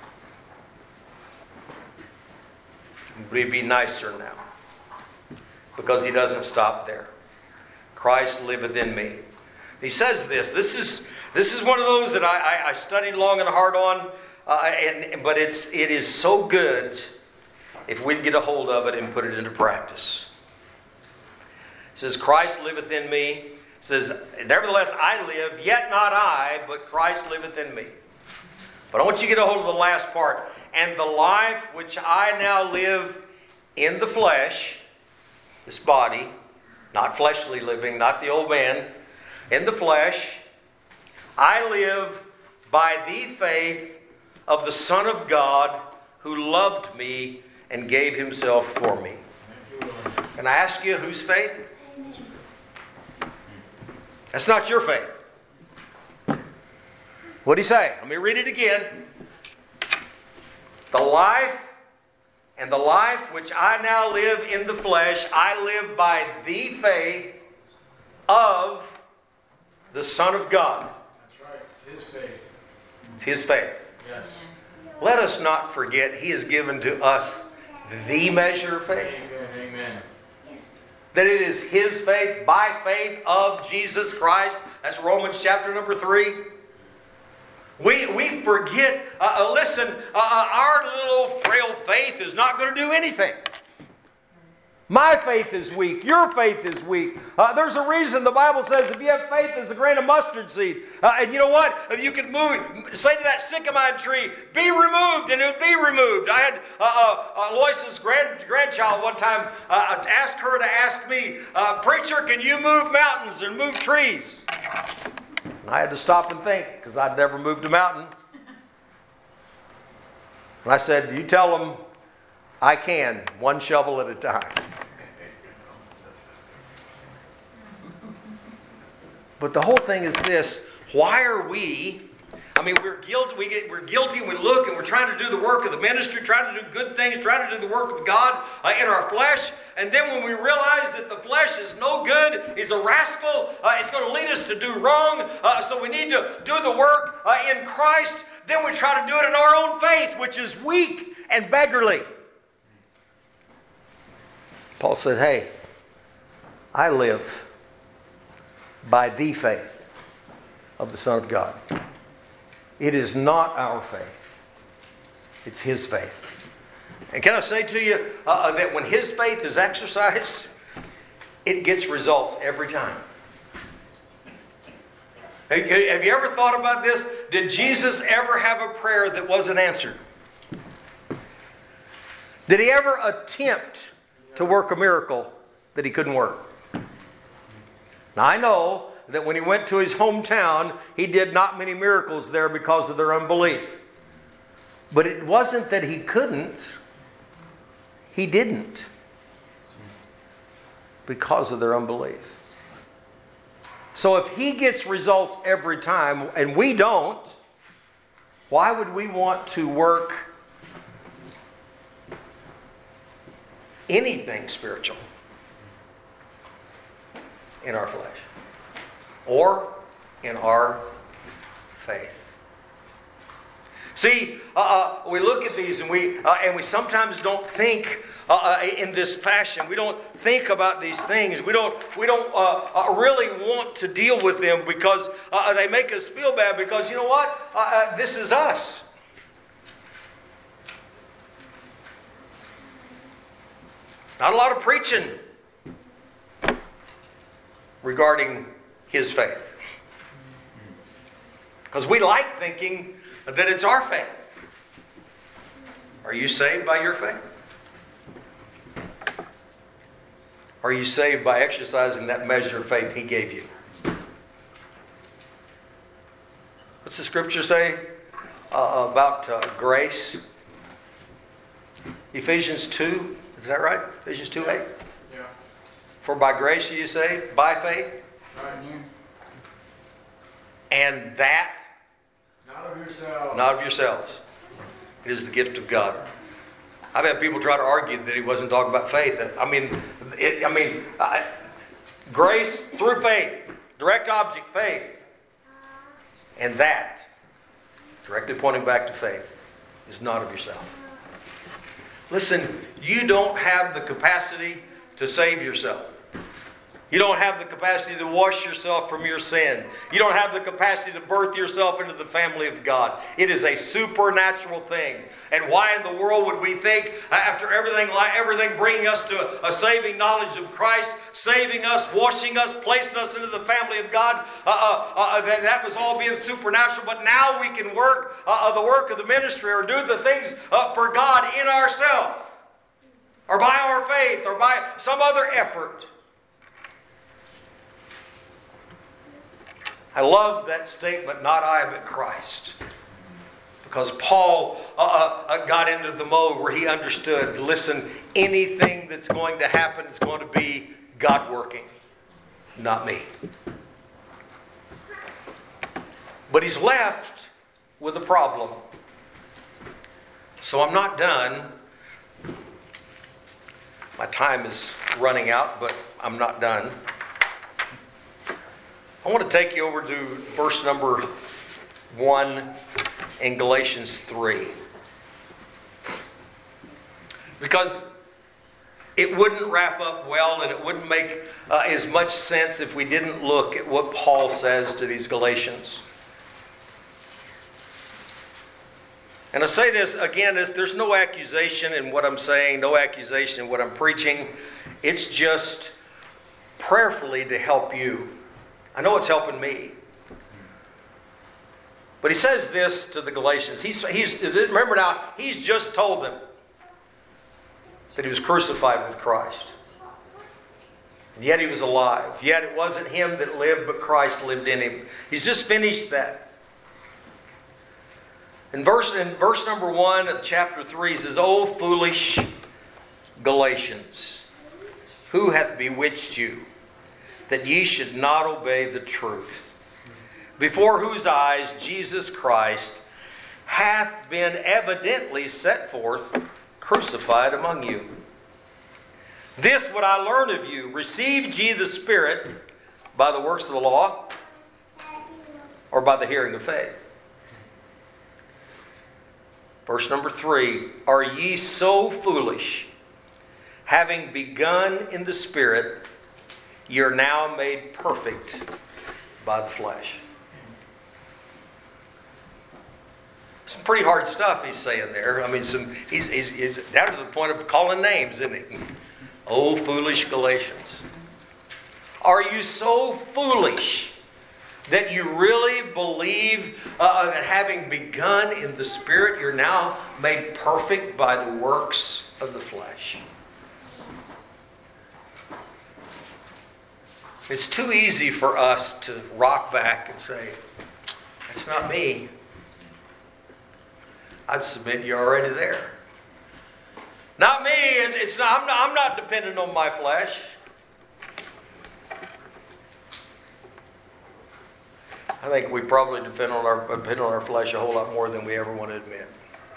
Would He be nicer now? Because He doesn't stop there. Christ liveth in me. He says this. This is, this is one of those that I, I, I studied long and hard on. Uh, and, but it's, it is so good if we get a hold of it and put it into practice. It says, Christ liveth in me. It says, nevertheless I live, yet not I, but Christ liveth in me. But I want you to get a hold of the last part. And the life which I now live in the flesh, this body, not fleshly living, not the old man, in the flesh, I live by the faith of the Son of God, who loved me and gave Himself for me. Can I ask you, whose faith? That's not your faith. What did he say? Let me read it again. The life and the life which I now live in the flesh, I live by the faith of the Son of God. That's right. It's His faith. It's His faith. Yes. Let us not forget He has given to us the measure of faith. Amen. Amen. That it is His faith, by faith of Jesus Christ. That's Romans chapter number three. We, we forget, uh, uh, listen, uh, uh, our little frail faith is not going to do anything. My faith is weak. Your faith is weak. Uh, there's a reason the Bible says if you have faith as a grain of mustard seed, uh, and you know what? You can move, say to that sycamore tree, be removed, and it would be removed. I had uh, uh, uh, Lois's grand, grandchild one time uh, ask her to ask me, uh, preacher, can you move mountains and move trees? And I had to stop and think because I'd never moved a mountain. And I said, you tell them I can, one shovel at a time. But the whole thing is this: why are we? I mean, we're guilty. We get we're guilty, and we look, and we're trying to do the work of the ministry, trying to do good things, trying to do the work of God uh, in our flesh. And then when we realize that the flesh is no good, is a rascal, uh, it's going to lead us to do wrong. Uh, so we need to do the work uh, in Christ. Then we try to do it in our own faith, which is weak and beggarly. Paul said, "Hey, I live by the faith of the Son of God." It is not our faith. It's His faith. And can I say to you uh, that when His faith is exercised, it gets results every time. Have you ever thought about this? Did Jesus ever have a prayer that wasn't answered? Did He ever attempt to work a miracle that He couldn't work? Now I know that when He went to His hometown, He did not many miracles there because of their unbelief. But it wasn't that He couldn't. He didn't. Because of their unbelief. So if He gets results every time and we don't, why would we want to work anything spiritual in our flesh or in our faith? See, uh, uh, we look at these and we uh, and we sometimes don't think uh, uh, in this fashion. We don't think about these things. We don't we don't uh, uh, really want to deal with them because uh, they make us feel bad. Because you know what? Uh, uh, this is us. Not a lot of preaching regarding His faith. Because we like thinking that it's our faith. Are you saved by your faith? Are you saved by exercising that measure of faith He gave you? What's the scripture say uh, about uh, grace? Ephesians two, is that right? Ephesians two eight? Yeah. For by grace are you saved, by faith. Right. And that Not of yourselves. not of yourselves. It is the gift of God. I've had people try to argue that he wasn't talking about faith. I mean, it, I mean, I, grace through faith, direct object, faith, and that, directly pointing back to faith, is not of yourself. Listen, you don't have the capacity to save yourself. You don't have the capacity to wash yourself from your sin. You don't have the capacity to birth yourself into the family of God. It is a supernatural thing. And why in the world would we think, after everything, everything bringing us to a saving knowledge of Christ, saving us, washing us, placing us into the family of God, uh, uh, uh, that, that was all being supernatural. But now we can work uh, the work of the ministry or do the things uh, for God in ourselves, or by our faith, or by some other effort. I love that statement, not I, but Christ. Because Paul uh, uh, got into the mode where he understood, listen, anything that's going to happen is going to be God working, not me. But he's left with a problem. So I'm not done. My time is running out, but I'm not done. I want to take you over to verse number one in Galatians three. Because it wouldn't wrap up well and it wouldn't make uh, as much sense if we didn't look at what Paul says to these Galatians. And I say this again, there's no accusation in what I'm saying, no accusation in what I'm preaching. It's just prayerfully to help you. I know it's helping me. But he says this to the Galatians. He's, he's, remember now, he's just told them that he was crucified with Christ. And yet he was alive. Yet it wasn't him that lived, but Christ lived in him. He's just finished that. In verse, in verse number one of chapter three, he says, "O foolish Galatians, who hath bewitched you, that ye should not obey the truth? Before whose eyes Jesus Christ hath been evidently set forth, crucified among you. This would I learn of you. Received ye the Spirit by the works of the law, or by the hearing of faith?" Verse number three, "Are ye so foolish? Having begun in the Spirit, ye are now made perfect by the flesh." Some pretty hard stuff he's saying there. I mean, some he's, he's, he's down to the point of calling names, isn't he? Oh, foolish Galatians. Are you so foolish that you really believe uh, that having begun in the Spirit, you're now made perfect by the works of the flesh? It's too easy for us to rock back and say, "That's not me." I'd submit you're already there. Not me. It's, it's not, I'm not. I'm not dependent on my flesh. I think we probably depend on our depend on our flesh a whole lot more than we ever want to admit.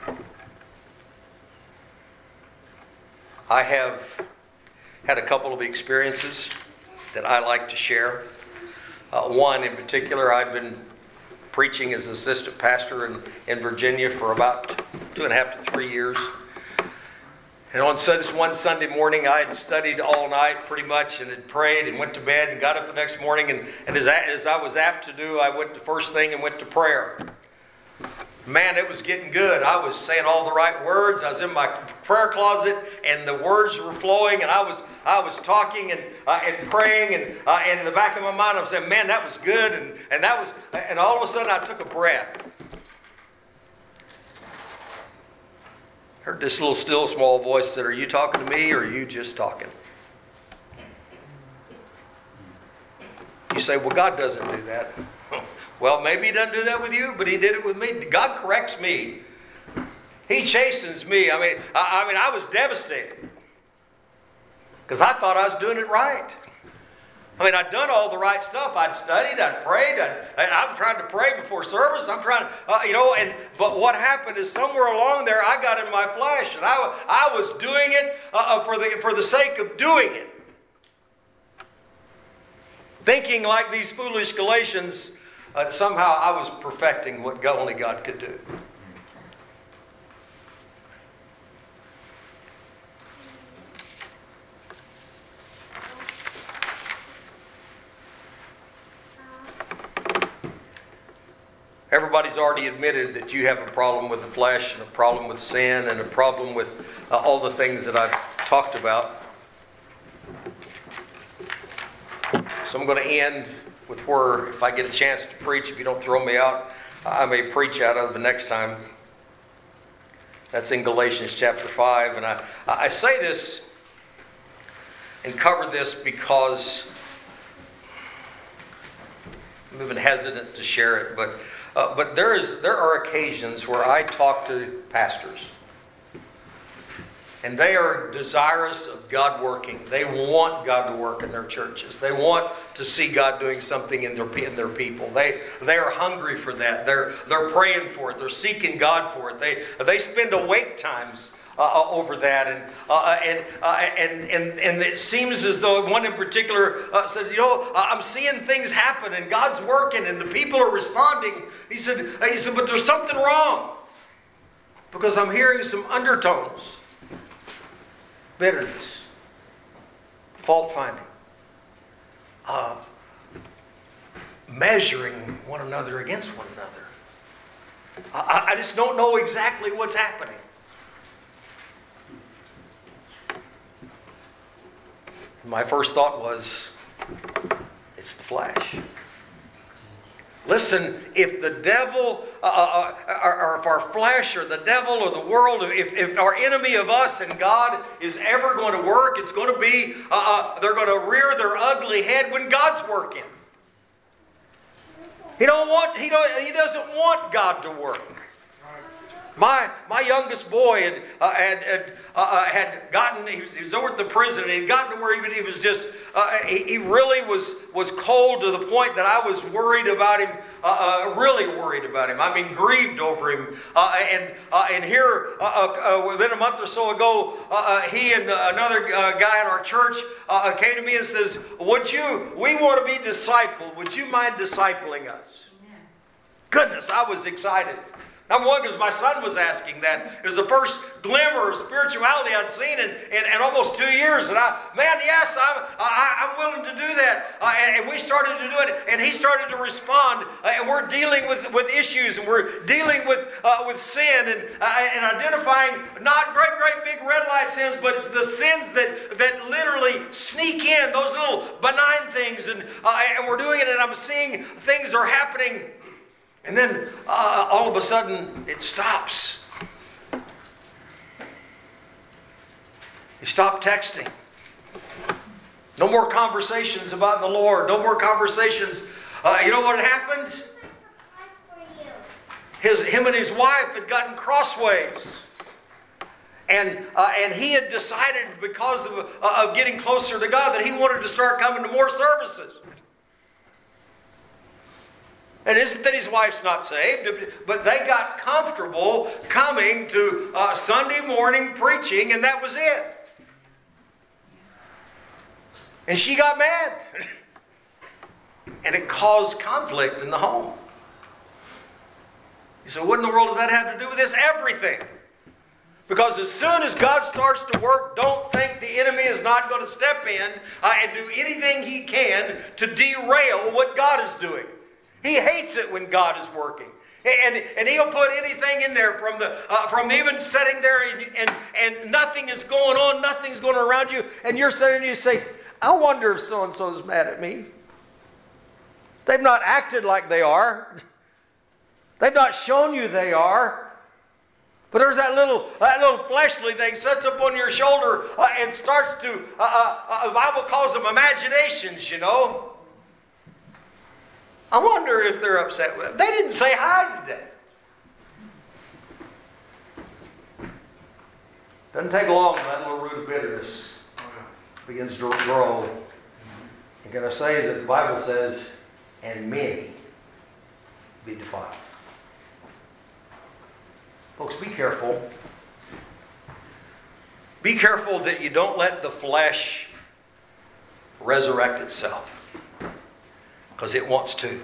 I have had a couple of experiences that I like to share. Uh, one in particular, I've been preaching as an assistant pastor in, in Virginia for about two and a half to three years. And on this one Sunday morning, I had studied all night pretty much and had prayed and went to bed and got up the next morning. And, and as, I, as I was apt to do, I went the first thing and went to prayer. Man, it was getting good. I was saying all the right words. I was in my prayer closet and the words were flowing, and I was I was talking and uh, and praying, and uh, and in the back of my mind I'm saying, "Man, that was good," and and that was and all of a sudden I took a breath. Heard this little still small voice that, "Are you talking to me or are you just talking?" You say, "Well, God doesn't do that." Well, maybe He doesn't do that with you, but He did it with me. God corrects me. He chastens me. I mean, I, I mean, I was devastated because I thought I was doing it right. I mean, I'd done all the right stuff. I'd studied. I'd prayed. I'd, I'm trying to pray before service. I'm trying to, uh, you know. And but what happened is somewhere along there, I got in my flesh, and I, I was doing it uh, for the for the sake of doing it, thinking like these foolish Galatians. Uh, somehow I was perfecting what God, only God could do. Everybody's already admitted that you have a problem with the flesh and a problem with sin and a problem with uh, all the things that I've talked about. So I'm going to end with where, if I get a chance to preach, if you don't throw me out, I may preach out of the next time. That's in Galatians chapter five. And I, I say this and cover this because I'm even hesitant to share it, but uh, but there is there are occasions where I talk to pastors, and they are desirous of God working. They want God to work in their churches. They want to see God doing something in their in their people. They they are hungry for that. They're they're praying for it. They're seeking God for it. They they spend awake times uh, over that, and uh, and, uh, and and and it seems as though one in particular uh, said, "You know, I'm seeing things happen, and God's working, and the people are responding." He said, "He said, but there's something wrong because I'm hearing some undertones." Bitterness, fault finding, uh, measuring one another against one another. I, I just don't know exactly what's happening. my first thought was, it's the flesh. Listen, if the devil, uh, uh, or, or if our flesh or the devil or the world, if, if our enemy of us and God is ever going to work, it's going to be, uh, uh, they're going to rear their ugly head when God's working. He don't want, he don't, he doesn't want God to work. My my youngest boy had uh, had had, uh, had gotten. He was, he was over at the prison, and he had gotten to where he, he was just. Uh, he, he really was was cold to the point that I was worried about him. Uh, uh, really worried about him. I mean, grieved over him. Uh, and uh, and here, uh, uh, within a month or so ago, uh, uh, he and another uh, guy in our church uh, came to me and says, "Would you? We want to be discipled. Would you mind discipling us?" Amen. Goodness, I was excited. Number one, because my son was asking that. It was the first glimmer of spirituality I'd seen in, in, in almost two years. And I, man, yes, I'm, I, I'm willing to do that. Uh, and, and we started to do it, and he started to respond. Uh, and we're dealing with, with issues, and we're dealing with uh, with sin, and uh, and identifying not great, great big red light sins, but it's the sins that, that literally sneak in, those little benign things. And, uh, and we're doing it, and I'm seeing things are happening. And then uh, all of a sudden it stops. You stop texting. No more conversations about the Lord. No more conversations. Uh, you know what had happened? His, him and his wife had gotten crossways. And uh, and he had decided, because of, uh, of getting closer to God, that he wanted to start coming to more services. And it isn't that his wife's not saved, but they got comfortable coming to uh, Sunday morning preaching, and that was it. And she got mad. And it caused conflict in the home. You say, what in the world does that have to do with this? Everything. Because as soon as God starts to work, don't think the enemy is not going to step in uh, and do anything he can to derail what God is doing. He hates it when God is working. And, and he'll put anything in there from the uh, from even sitting there and, and, and nothing is going on, nothing's going on around you, and you're sitting and you say, I wonder if so-and-so is mad at me. They've not acted like they are. They've not shown you they are. But there's that little that little fleshly thing sets up on your shoulder uh, and starts to, uh, uh, uh, the Bible calls them imaginations, you know. I wonder if they're upset with them. They didn't say hi today. Doesn't take long for that little root of bitterness begins to grow. You're going to say that the Bible says, and many be defiled. Folks, be careful. Be careful that you don't let the flesh resurrect itself. Because it wants to.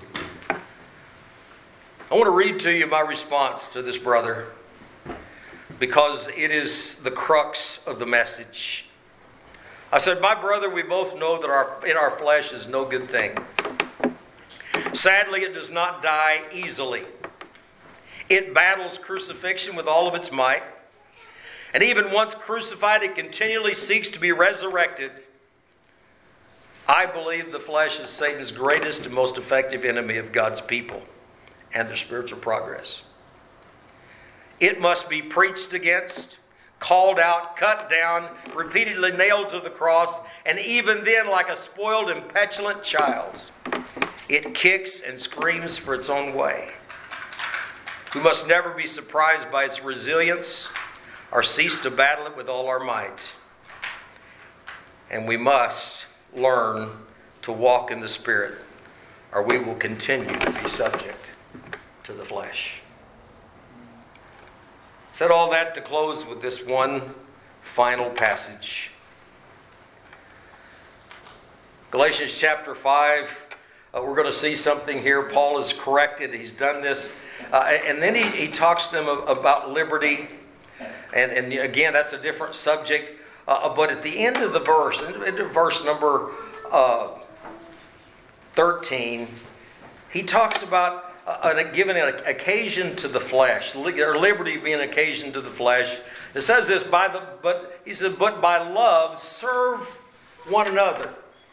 I want to read to you my response to this brother, because it is the crux of the message. I said, my brother, we both know that our in our flesh is no good thing. Sadly, it does not die easily. It battles crucifixion with all of its might. And even once crucified, it continually seeks to be resurrected. I believe the flesh is Satan's greatest and most effective enemy of God's people and their spiritual progress. It must be preached against, called out, cut down, repeatedly nailed to the cross, and even then, like a spoiled and petulant child, it kicks and screams for its own way. We must never be surprised by its resilience or cease to battle it with all our might. And we must learn to walk in the Spirit, or we will continue to be subject to the flesh. Said all that to close with this one final passage. Galatians chapter five. Uh, we're going to see something here. Paul is corrected. He's done this. Uh, and then he, he talks to them about liberty. And, and again, that's a different subject. Uh, but at the end of the verse, into verse number uh, thirteen, he talks about uh, giving an occasion to the flesh, or liberty being an occasion to the flesh. It says this, by the but he said, but by love serve one another.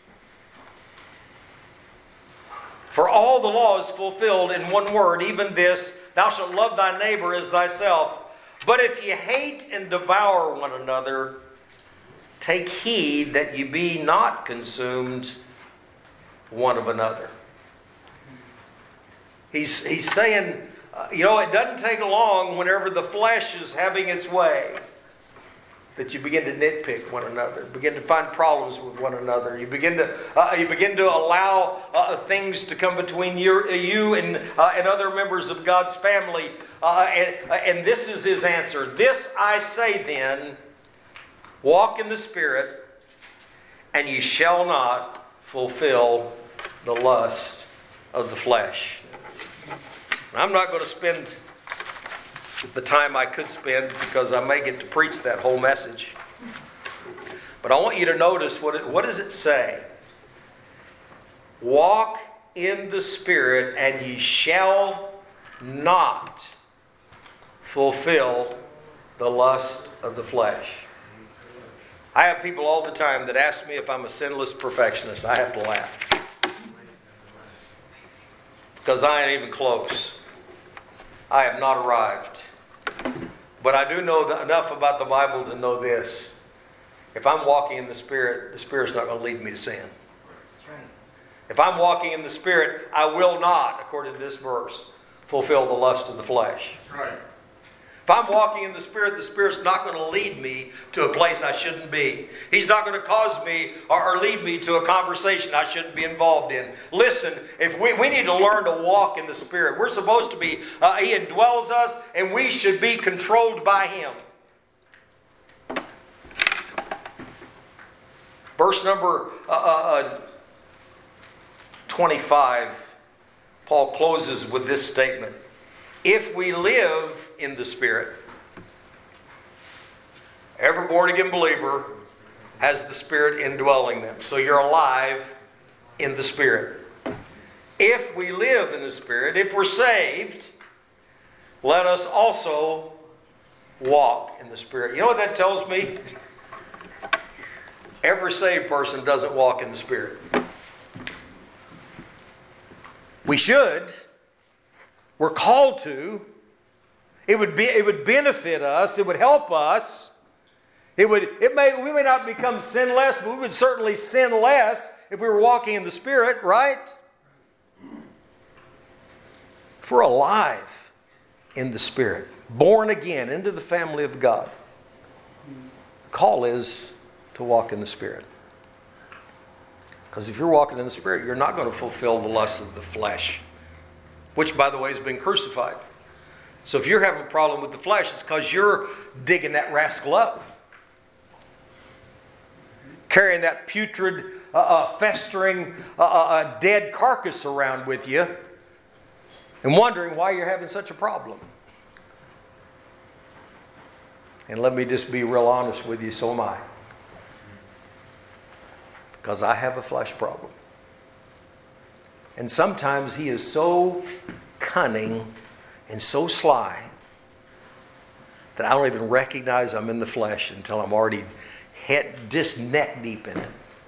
For all the law is fulfilled in one word, even this, thou shalt love thy neighbor as thyself. But if ye hate and devour one another, take heed that ye be not consumed one of another. He's, he's saying, uh, you know, it doesn't take long whenever the flesh is having its way that you begin to nitpick one another, begin to find problems with one another. You begin to uh, you begin to allow uh, things to come between you, you and uh, and other members of God's family. Uh, and, uh, and this is his answer. This I say then, walk in the Spirit, and ye shall not fulfill the lust of the flesh. I'm not going to spend the time I could spend because I may get to preach that whole message. But I want you to notice what it, what does it say? Walk in the Spirit, and ye shall not fulfill the lust of the flesh. I have people all the time that ask me if I'm a sinless perfectionist. I have to laugh. Because I ain't even close. I have not arrived. But I do know enough about the Bible to know this. If I'm walking in the Spirit, the Spirit's not going to lead me to sin. That's right. If I'm walking in the Spirit, I will not, according to this verse, fulfill the lust of the flesh. That's right. If I'm walking in the Spirit, the Spirit's not going to lead me to a place I shouldn't be. He's not going to cause me or, or lead me to a conversation I shouldn't be involved in. Listen, if we, we need to learn to walk in the Spirit. We're supposed to be, uh, He indwells us, and we should be controlled by Him. Verse number uh, uh, twenty-five, Paul closes with this statement. If we live in the Spirit, every born-again believer has the Spirit indwelling them. So you're alive in the Spirit. If we live in the Spirit, if we're saved, let us also walk in the Spirit. You know what that tells me? Every saved person doesn't walk in the Spirit. We should. We're called to. It would be. It would benefit us. It would help us. It would. It may. We may not become sinless, but we would certainly sin less if we were walking in the Spirit, right? If we're alive in the Spirit, born again into the family of God, the call is to walk in the Spirit. Because if you're walking in the Spirit, you're not going to fulfill the lust of the flesh, which, by the way, has been crucified. So if you're having a problem with the flesh, it's because you're digging that rascal up. Carrying that putrid, uh, uh, festering, uh, uh, dead carcass around with you and wondering why you're having such a problem. And let me just be real honest with you, so am I. Because I have a flesh problem. And sometimes he is so cunning and so sly that I don't even recognize I'm in the flesh until I'm already head, just neck deep in it.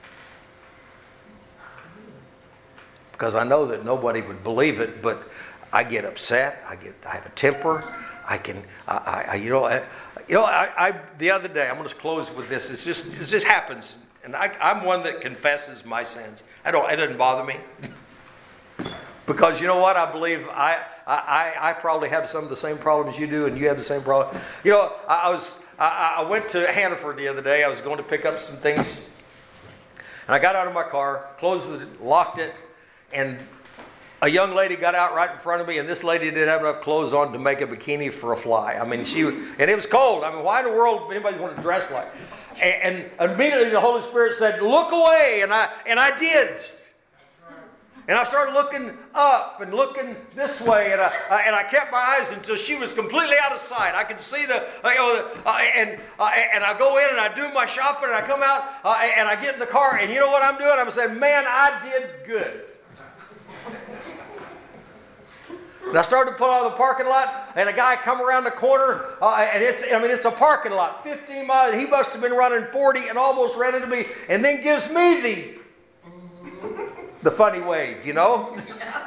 Because I know that nobody would believe it, but I get upset. I get. I have a temper. I can. I. I you know. I, you know. I, I. The other day, I'm going to close with this. It's just. It just happens, and I, I'm one that confesses my sins. I don't. It doesn't bother me. Because you know what? I believe I, I, I probably have some of the same problems you do, and you have the same problem. You know, I, I was I, I went to Hannaford the other day. I was going to pick up some things, and I got out of my car, closed it, locked it, and a young lady got out right in front of me, and this lady didn't have enough clothes on to make a bikini for a fly. I mean, she and it was cold. I mean, why in the world would anybody want to dress like? And, and immediately the Holy Spirit said, "Look away," and I and I did. And I started looking up and looking this way, and I, uh, and I kept my eyes until she was completely out of sight. I could see the, uh, you know, the, uh, and uh, and I go in and I do my shopping, and I come out uh, and I get in the car, and you know what I'm doing? I'm saying, man, I did good. And I started to pull out of the parking lot, and a guy come around the corner, uh, and it's, I mean, it's a parking lot, fifteen miles. He must have been running forty and almost ran into me, and then gives me the, the funny wave, you know?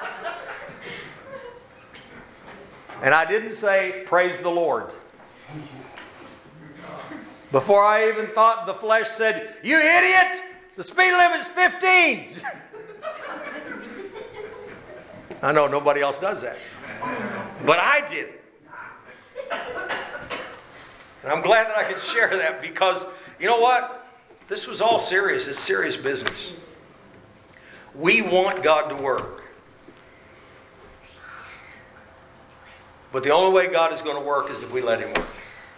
And I didn't say, praise the Lord. Before I even thought, the flesh said, you idiot, the speed limit's fifteen. I know nobody else does that. But I did it. And I'm glad that I could share that because, you know what? This was all serious. It's serious business. We want God to work. But the only way God is going to work is if we let Him work.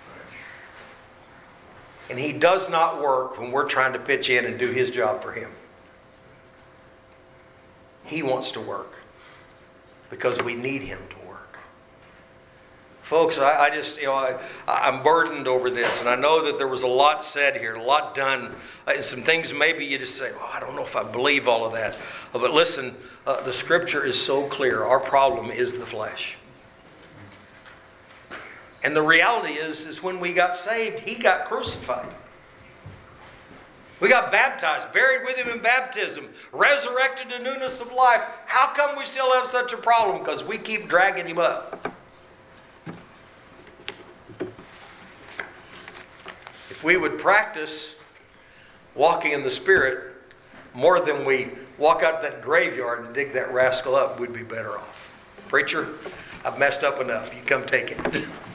And He does not work when we're trying to pitch in and do His job for Him. He wants to work because we need Him to work. Folks, I, I just, you know, I, I'm burdened over this. And I know that there was a lot said here, a lot done. And some things maybe you just say, oh, I don't know if I believe all of that. But listen, uh, the Scripture is so clear. Our problem is the flesh. And the reality is, is when we got saved, He got crucified. We got baptized, buried with Him in baptism, resurrected to newness of life. How come we still have such a problem? Because we keep dragging Him up. If we would practice walking in the Spirit more than we walk out that graveyard and dig that rascal up, we'd be better off. Preacher, I've messed up enough. You come take it.